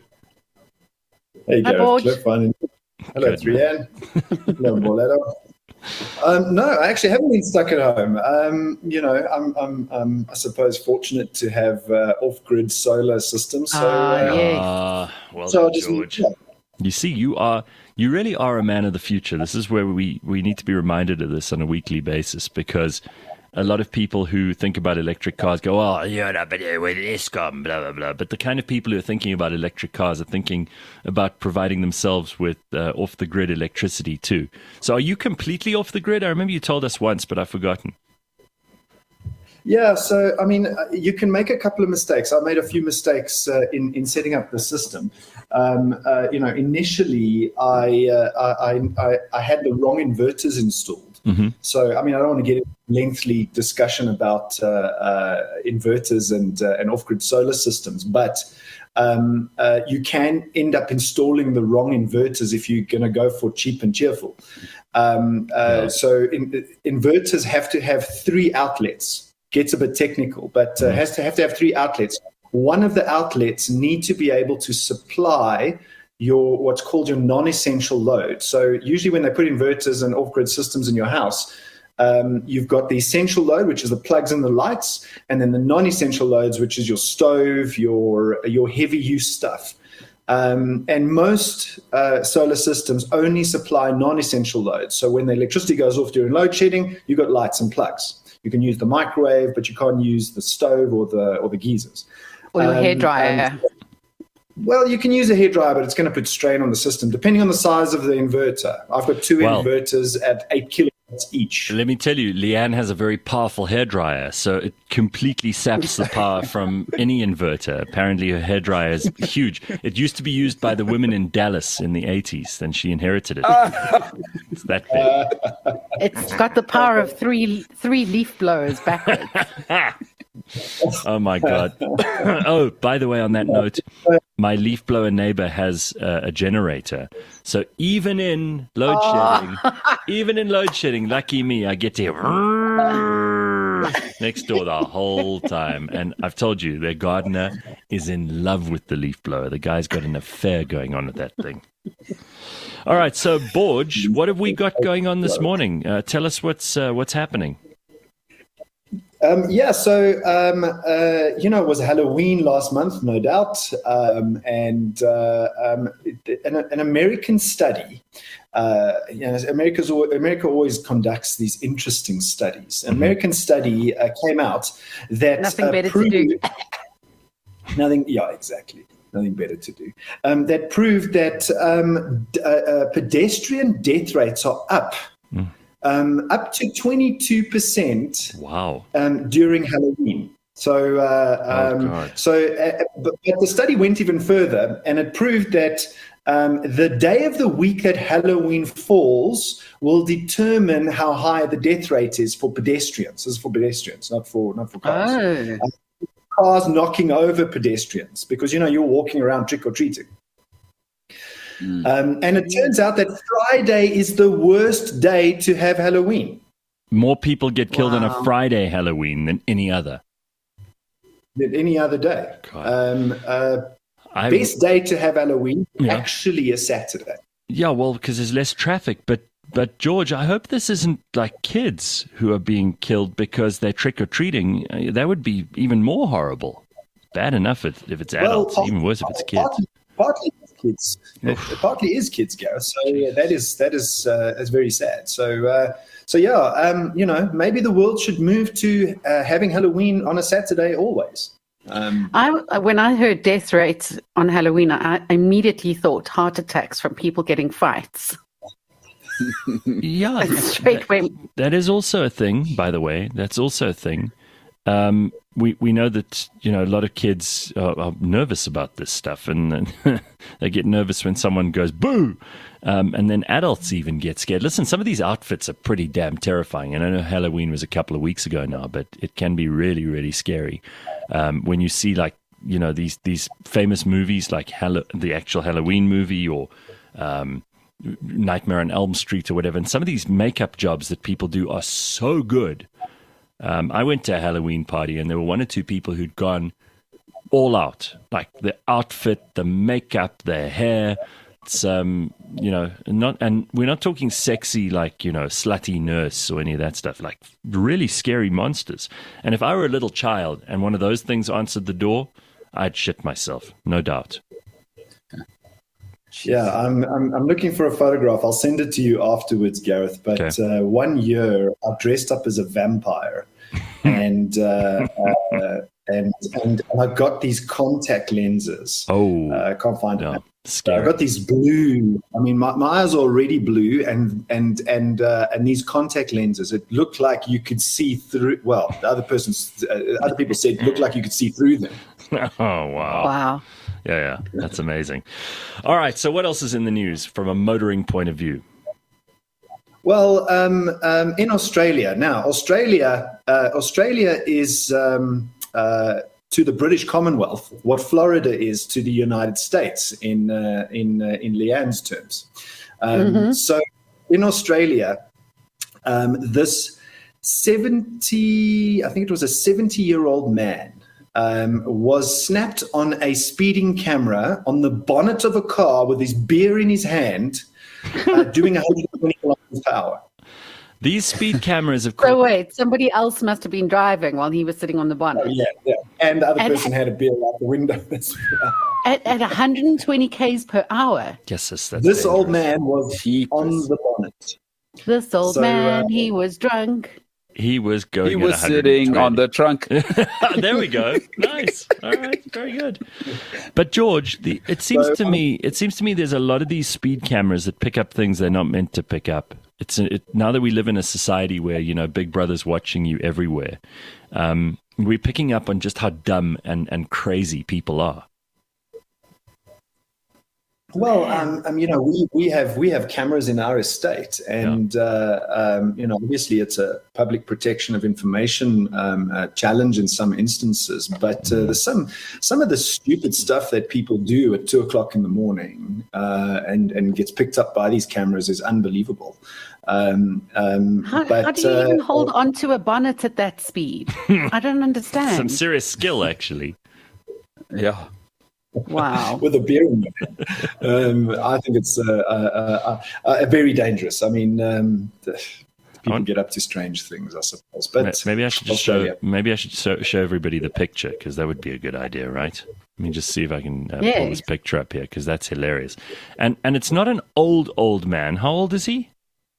Hey, Hi, Gareth. George. Cliff, fine. Hello, Good. three N. Hello, Morletto. Um, no, I actually haven't been stuck at home. Um, you know, I'm, I'm, I'm, I suppose, fortunate to have uh, off-grid solar systems. So, Ah, uh, yes. Ah, well so done, I just, George. yeah. You see, you are you really are a man of the future. This is where we, we need to be reminded of this on a weekly basis because a lot of people who think about electric cars go, oh, yeah, no, but with Eskom, blah, blah, blah. But the kind of people who are thinking about electric cars are thinking about providing themselves with uh, off-the-grid electricity too. So are you completely off the grid? I remember you told us once, but I've forgotten. Yeah, so I mean, uh, you can make a couple of mistakes. I made a few mistakes uh, in in setting up the system. Um, uh, you know, initially I, uh, I I I had the wrong inverters installed. Mm-hmm. So I mean, I don't want to get into a lengthy discussion about uh, uh, inverters and uh, and off-grid solar systems, but um, uh, you can end up installing the wrong inverters if you're going to go for cheap and cheerful. Um, uh, Yeah. So in, inverters have to have three outlets. Gets a bit technical, but uh, has to have to have three outlets. One of the outlets need to be able to supply your what's called your non-essential load. So usually when they put inverters and off-grid systems in your house, um, you've got the essential load, which is the plugs and the lights, and then the non-essential loads, which is your stove, your your heavy use stuff. Um, and most uh, solar systems only supply non-essential loads. So when the electricity goes off during load shedding, you've got lights and plugs. You can use the microwave, but you can't use the stove or the or the geysers. Or your Um, hairdryer. and- Well, you can use a hairdryer, but it's going to put strain on the system, depending on the size of the inverter. I've got two Well- inverters at eight kilowatts each. Let me tell you, Leanne has a very powerful hairdryer, so it completely saps the power from any inverter. Apparently, her hairdryer is huge. It used to be used by the women in Dallas in the eighties, then she inherited it. It's that big. It's got the power of three three leaf blowers backwards. Oh my God. Oh, by the way, on that note, my leaf blower neighbor has uh, a generator. So even in load shedding, even in load shedding, lucky me, I get to hear next door the whole time. And I've told you, their gardener is in love with the leaf blower. The guy's got an affair going on with that thing. All right. So, Borge, what have we got going on this morning? Uh, tell us what's uh, what's happening. Um, yeah, so, um, uh, you know, it was Halloween last month, no doubt. Um, and uh, um, an, an American study, uh, you know, America's, America always conducts these interesting studies. An American study uh, came out that Nothing uh, better proved, to do. Nothing, yeah, exactly. Nothing better to do. Um, that proved that um, d- uh, uh, pedestrian death rates are up. Mm. Um, up to twenty-two percent Wow. um, during Halloween. So, uh, Oh, um, God. so, uh, but, but the study went even further, and it proved that um, the day of the week that Halloween falls will determine how high the death rate is for pedestrians. This is for pedestrians, not for not for cars. Oh. Cars knocking over pedestrians because you know you're walking around trick or treating. Mm. Um, and it turns out that Friday is the worst day to have Halloween. More people get killed on a Wow. Friday Halloween than any other. Than any other day. God. Um, uh, I, best day to have Halloween Yeah. actually a Saturday. yeah, well, because there's less traffic. But, but George, I hope this isn't like kids who are being killed because they're trick or treating. Uh, That would be even more horrible. Bad enough if, if it's adults, Well, even worse if it's kids. Partly, partly is kids. It, it partly is kids, Gareth. So yeah, that is that is uh, is very sad. So uh, so yeah, um, you know, maybe the world should move to uh, having Halloween on a Saturday always. Um, I, when I heard death rates on Halloween, I immediately thought heart attacks from people getting fights. Yeah, Straight away. that is also a thing, by the way. That's also a thing. Um, we we know that you know a lot of kids are, are nervous about this stuff, and then they get nervous when someone goes boo, um, and then adults even get scared. Listen, some of these outfits are pretty damn terrifying, and I know Halloween was a couple of weeks ago now, but it can be really really scary um, when you see like you know these these famous movies like Hall- the actual Halloween movie or. Um, Nightmare on Elm Street or whatever, and some of these makeup jobs that people do are so good. Um, I went to a Halloween party and there were one or two people who'd gone all out, like the outfit, the makeup, their hair. It's um, you know, not and we're not talking sexy like you know slutty nurse or any of that stuff. Like really scary monsters. And if I were a little child and one of those things answered the door, I'd shit myself, no doubt. Yeah, I'm, I'm I'm looking for a photograph. I'll send it to you afterwards, Gareth. But Okay. uh, one year I dressed up as a vampire, and uh, uh, and and I got these contact lenses. Oh, Uh, I can't find no, them. I scary. got these blue. I mean, my, my eyes are already blue, and and and uh, and these contact lenses. It looked like you could see through. Well, the other person's, uh, other people said it looked like you could see through them. Oh wow. Wow. Yeah, yeah, that's amazing. All right, so what else is in the news from a motoring point of view? Well, um, um, in Australia now, Australia, uh, Australia is um, uh, to the British Commonwealth what Florida is to the United States in uh, in uh, in Leanne's terms. Um, Mhm. So, in Australia, um, this seventy, I think it was a seventy-year-old man um, was snapped on a speeding camera on the bonnet of a car with his beer in his hand, uh, doing one hundred twenty kilometers per hour. These speed cameras have So caught, wait, somebody else must have been driving while he was sitting on the bonnet. Yeah, yeah. And the other And- person had a beer out the window as well. At, at one hundred twenty k's per hour. yes, yes, that's This old dangerous. man was Jeepers. on the bonnet. This old So, man, uh, he was drunk. He was going. He at was sitting on the trunk. There we go. Nice. All right. Very good. But George, the, it seems So, to um, me, it seems to me, there's a lot of these speed cameras that pick up things they're not meant to pick up. It's a, it, now that we live in a society where you know Big Brother's watching you everywhere. Um, we're picking up on just how dumb and, and crazy people are. Well, um, um, you know, we, we have we have cameras in our estate, and uh, um, you know, obviously it's a public protection of information um, uh, challenge in some instances. But uh, there's some some of the stupid stuff that people do at two o'clock in the morning, uh, and and gets picked up by these cameras is unbelievable. Um, um, How, but, how do you uh, even hold onto a bonnet at that speed? I don't understand. Some serious skill, actually. Yeah. Wow. with a beer in your hand. Um, I think it's uh, uh, uh, uh, very dangerous. I mean, um, people want- get up to strange things, I suppose. But Maybe I should just show. Australia. Maybe I should show, show everybody the picture because that would be a good idea, right? Let me just see if I can uh, pull Yes. this picture up here because that's hilarious. And and it's not an old old man. How old is he?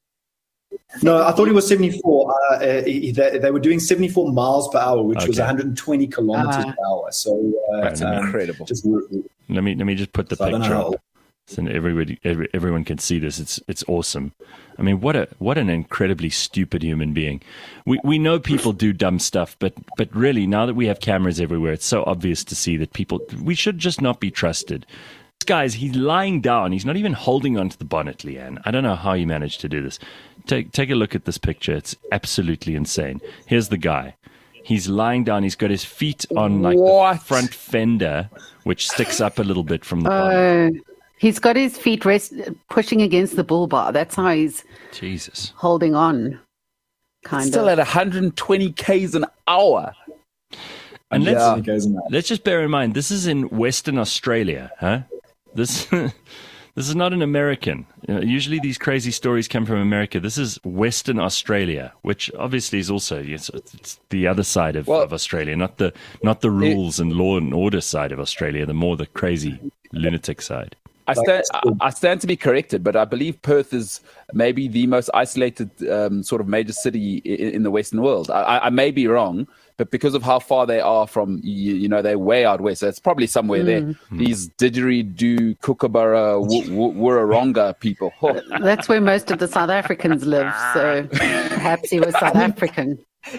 No, I thought he was seventy-four. Uh, uh, he, they, they were doing seventy-four miles per hour, which was Okay. one hundred twenty kilometers Ah. per hour. So uh, That's um, incredible. Just, Let me let me just put the So I don't picture know how up, so everybody every, everyone can see this. It's it's awesome. I mean, what a what an incredibly stupid human being. We we know people do dumb stuff, but but really now that we have cameras everywhere, it's so obvious to see that people we should just not be trusted. This guy's he's lying down. He's not even holding onto the bonnet, Leanne. I don't know how he managed to do this. Take take a look at this picture. It's absolutely insane. Here's the guy. He's lying down. He's got his feet on like What? the front fender, which sticks up a little bit from the bonnet. Oh, he's got his feet rest, pushing against the bull bar. That's how he's Jesus. holding on. Kind Still of. at one hundred twenty k's an hour. And let's Yeah. It goes in that. let's just bear in mind this is in Western Australia, huh? This this is not an American. You know, usually these crazy stories come from America. This is Western Australia, which obviously is also yes, it's the other side of, Well, of Australia, not the not the rules and law and order side of Australia, the more the crazy lunatic side. I stand, I, I stand to be corrected, but I believe Perth is maybe the most isolated um, sort of major city in, in the Western world. I, I may be wrong, but because of how far they are from, you, you know, they're way out west. So it's probably somewhere there. These didgeridoo, kookaburra, w- w- Wurrunga people. Oh, That's where most of the South Africans live. So perhaps he was South African.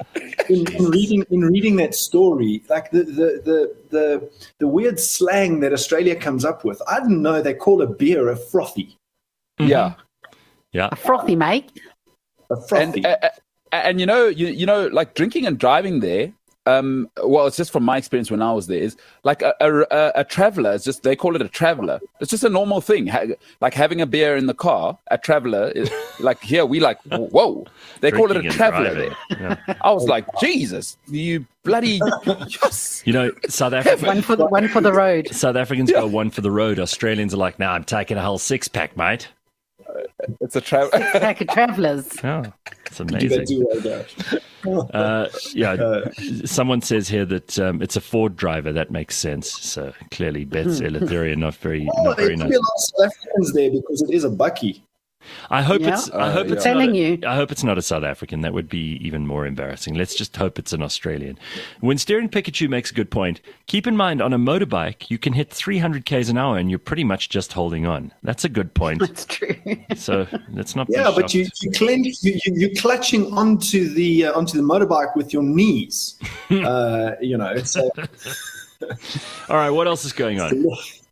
in, in reading in reading that story, like the, the the the the weird slang that Australia comes up with, I didn't know they call a beer a frothy. yeah. Yeah. A frothy, mate. A frothy. And, uh, and you know, you, you know, like drinking and driving there. Um, well, it's just from my experience when I was there. Is like a, a, a, a traveler. It's just they call it a traveler. It's just a normal thing. Ha- like having a beer in the car. A traveler. Is, like here, we like whoa. They call it Drinking a and traveler driving. there. Yeah. I was like, Jesus, you bloody yes. You know, South Africa. One for the one for the road. South Africans go one for the road. Australians are like, nah, I'm taking a whole six pack, mate. It's a traveler. Pack of travellers. Oh, it's Do they amazing. do all that? Uh, yeah, someone says here that um, it's a Ford driver. That makes sense. So clearly, Beth's Eleutheria not very, Oh, not there very could nice. be a lot of South Africans there because it is a bucky. I hope Yeah. it's. I hope Uh, it's yeah. not Telling a- you. I hope it's not a South African. That would be even more embarrassing. Let's just hope it's an Australian. When Steering Pikachu makes a good point, keep in mind on a motorbike you can hit three hundred k's an hour and you're pretty much just holding on. That's a good point. That's true. So let's not. be Yeah, but shocked. you you clench you, you you're clutching onto the uh, onto the motorbike with your knees. uh, you know. So, All right, what else is going on?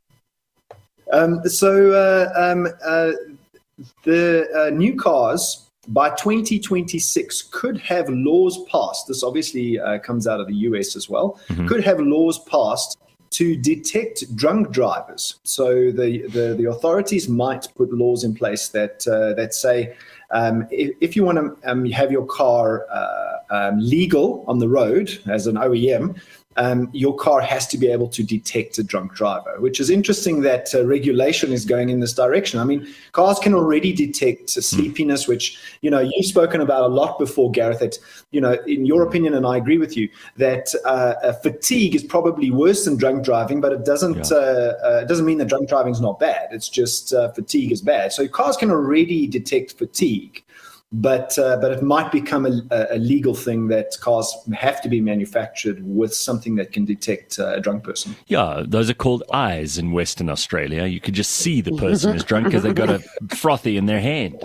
um, so uh, um, uh, the uh, new cars by twenty twenty-six could have laws passed. This obviously uh, comes out of the U S as well. Could have laws passed to detect drunk drivers. So the, the, the authorities might put laws in place that uh, that say um, if, if you want to um, have your car uh, um, legal on the road as an O E M, um, your car has to be able to detect a drunk driver, which is interesting that uh, regulation is going in this direction. I mean, cars can already detect uh, sleepiness, which, you know, you've spoken about a lot before, Gareth, that, you know, in your opinion, and I agree with you, that uh, uh, fatigue is probably worse than drunk driving, but it doesn't, yeah. uh, uh, it doesn't mean that drunk driving is not bad. It's just uh, fatigue is bad. So cars can already detect fatigue. But uh, but it might become a, a legal thing that cars have to be manufactured with something that can detect uh, a drunk person. Yeah, those are called eyes in Western Australia. You could just see the person is drunk because they've got a frothy in their hand.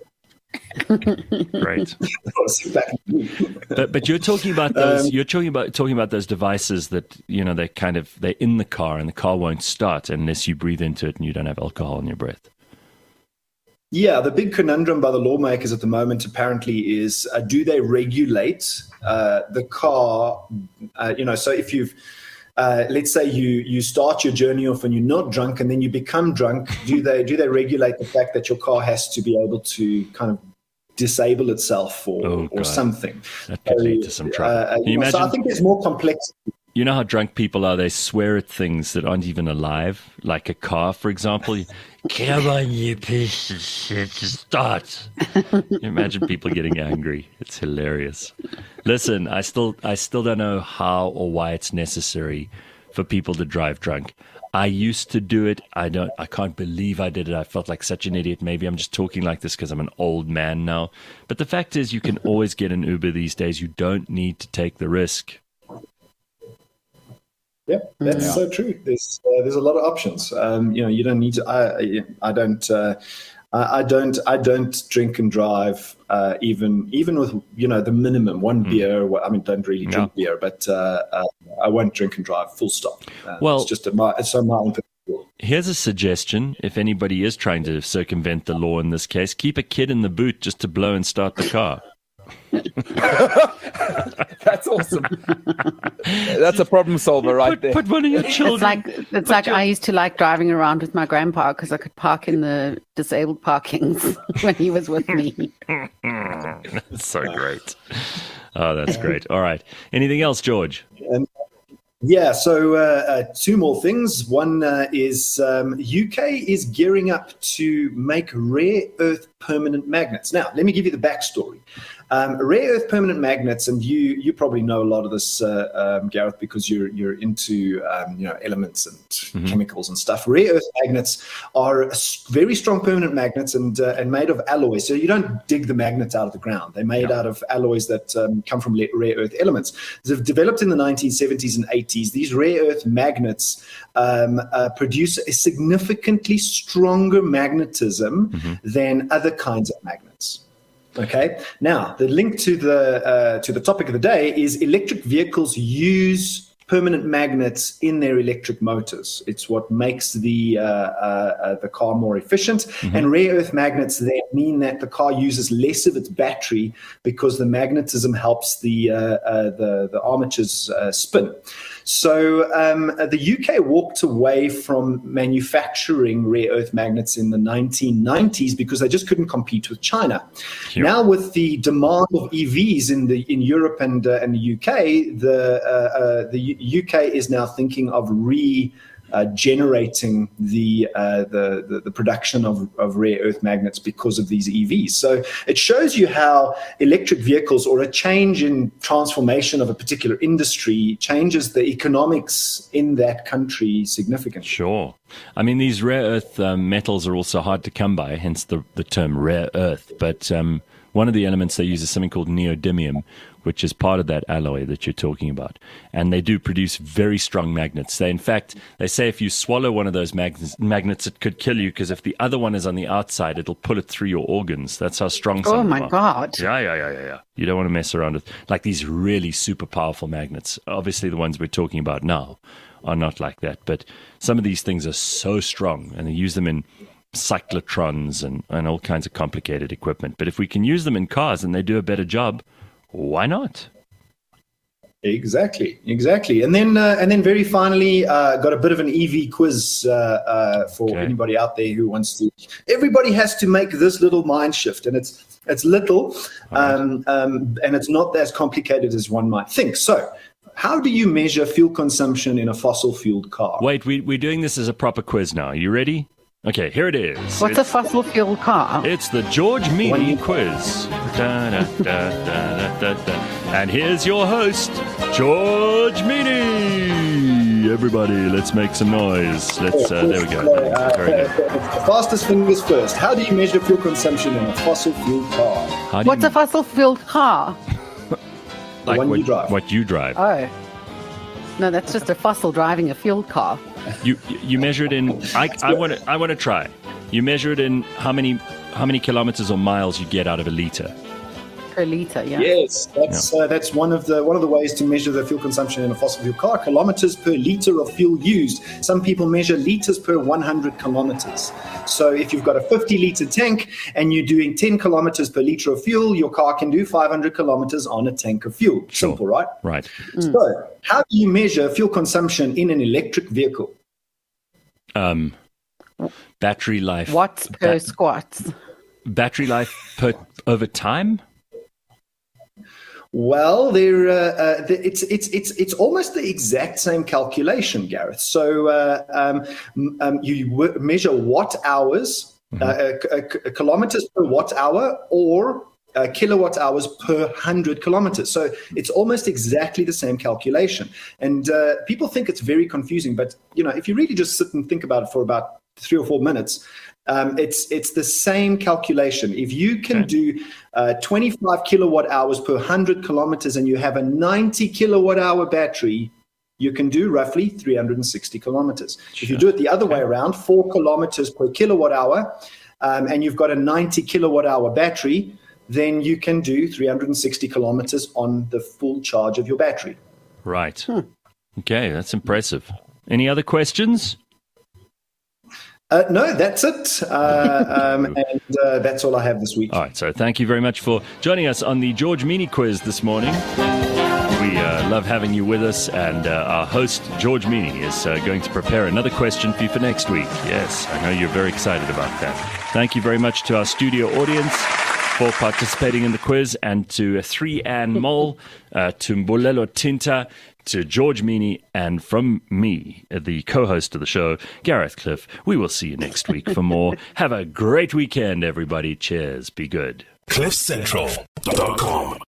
Great. but but you're talking about those. Um, you're talking about talking about those devices that, you know, they kind of they're in the car and the car won't start unless you breathe into it and you don't have alcohol in your breath. Yeah, the big conundrum by the lawmakers at the moment apparently is, uh, do they regulate uh, the car? Uh, you know, so if you've, uh, let's say you you start your journey off and you're not drunk and then you become drunk, do they do they regulate the fact that your car has to be able to kind of disable itself or, oh, or something? That could so, lead to some trouble. Uh, Can you you know, imagine? So I think there's more complexity. You know how drunk people are? They swear at things that aren't even alive, like a car, for example. Come on, you piece of shit, just start. You imagine people getting angry. It's hilarious. Listen, I still, I still don't know how or why it's necessary for people to drive drunk. I used to do it. I don't. I can't believe I did it. I felt like such an idiot. Maybe I'm just talking like this because I'm an old man now. But the fact is, you can always get an Uber these days. You don't need to take the risk. Yeah, that's yeah. so true. There's uh, there's a lot of options. Um, you know, you don't need to. I I don't. Uh, I don't. I don't drink and drive. Uh, even even with, you know, the minimum one mm. beer. I mean, don't really drink no. beer, but uh, uh, I won't drink and drive. Full stop. Uh, well, it's just a my it's so my own. Here's a suggestion. If anybody is trying to circumvent the law in this case, keep a kid in the boot just to blow and start the car. That's awesome. That's a problem solver right put, there. Put one of your children. It's like it's put like your... I used to like driving around with my grandpa because I could park in the disabled parkings when he was with me. That's so great. Oh, that's great. All right. Anything else, George? Um, yeah. So uh, uh, two more things. One uh, is um, U K is gearing up to make rare earth permanent magnets. Now, let me give you the backstory. Um, rare earth permanent magnets, and you you probably know a lot of this, uh, um, Gareth, because you're you're into um, you know elements and mm-hmm. chemicals and stuff. Rare earth magnets are very strong permanent magnets and uh, and made of alloys. So you don't dig the magnets out of the ground. They're made yeah. out of alloys that um, come from rare earth elements. They've developed in the nineteen seventies and eighties. These rare earth magnets um, uh, produce a significantly stronger magnetism mm-hmm. than other kinds of magnets. Okay. Now, the link to the uh, to the topic of the day is electric vehicles use permanent magnets in their electric motors. It's what makes the uh, uh, the car more efficient. Mm-hmm. And rare earth magnets then mean that the car uses less of its battery because the magnetism helps the uh, uh, the, the armatures uh, spin. So um, the U K walked away from manufacturing rare earth magnets in the nineteen nineties because they just couldn't compete with China. Sure. Now, with the demand of E Vs in the in Europe and uh, and the U K, the uh, uh, the U K is now thinking of re Uh, generating the, uh, the the the production of, of rare earth magnets because of these E Vs. So it shows you how electric vehicles, or a change in transformation of a particular industry, changes the economics in that country significantly. Sure. I mean, these rare earth um, metals are also hard to come by, hence the, the term rare earth. But um, one of the elements they use is something called neodymium, which is part of that alloy that you're talking about. And they do produce very strong magnets. They, in fact, they say if you swallow one of those magnets, magnets it could kill you, because if the other one is on the outside, it'll pull it through your organs. That's how strong some Oh, my are. God. Yeah, yeah, yeah, yeah, yeah. You don't want to mess around with, like, these really super powerful magnets. Obviously, the ones we're talking about now are not like that. But some of these things are so strong, and they use them in cyclotrons and, and all kinds of complicated equipment. But if we can use them in cars and they do a better job, why not? Exactly, exactly. And then, uh, and then, very finally, uh, got a bit of an E V quiz uh, uh, for okay. anybody out there who wants to. Everybody has to make this little mind shift, and it's it's little, um, right. um, and it's not as complicated as one might think. So, How do you measure fuel consumption in a fossil-fueled car? Wait, we, we're doing this as a proper quiz now. Are you ready? Okay, here it is. What's it's, a fossil fuel car? It's the George Meany quiz. Da, da, da, da, da, da. And here's your host, George Meany. Everybody, let's make some noise. Let's. Uh, there we go. Uh, Very good. Fastest fingers first. How do you measure fuel consumption in a fossil-fueled car? How do What's you, a fossil fuel car? like one what you drive. What you drive. Oh. No, that's just a fossil driving a fueled car. You you measure it in. I I want to I want to try. You measure it in how many how many kilometers or miles you get out of a liter. Per litre, yeah. Yes, that's uh, that's one of the one of the ways to measure the fuel consumption in a fossil fuel car. Kilometers per liter of fuel used. Some people measure liters per one hundred kilometers. So if you've got a fifty liter tank and you're doing ten kilometers per liter of fuel, your car can do five hundred kilometers on a tank of fuel. Sure. Simple, right? Right. So how do you measure fuel consumption in an electric vehicle? Um, battery life. Watts per Ba- squats. Battery life per over time. Well, there, uh, uh, the, it's it's it's it's almost the exact same calculation, Gareth. So uh, um, um, you w- measure watt hours, mm-hmm. uh, uh, uh, kilometers per watt hour, or uh, kilowatt hours per hundred kilometers. So it's almost exactly the same calculation. And uh, people think it's very confusing, but you know, if you really just sit and think about it for about three or four minutes. Um, it's it's the same calculation. If you can okay. do uh, twenty-five kilowatt hours per one hundred kilometers and you have a ninety kilowatt hour battery, you can do roughly three hundred sixty kilometers. Sure. If you do it the other okay. way around, four kilometers per kilowatt hour, um, and you've got a ninety kilowatt hour battery, then you can do three hundred sixty kilometers on the full charge of your battery. Right. Hmm. Okay, that's impressive. Any other questions? Uh, no, that's it. Uh, um, and uh, that's all I have this week. All right. So thank you very much for joining us on the George Meany quiz this morning. We uh, love having you with us. And uh, our host, George Meany, is uh, going to prepare another question for you for next week. Yes, I know you're very excited about that. Thank you very much to our studio audience for participating in the quiz, and to three Ann Mole, uh, to Mbolelo Tinta, to George Meany, and from me, the co-host of the show, Gareth Cliff. We will see you next week for more. Have a great weekend, everybody. Cheers. Be good. cliff central dot com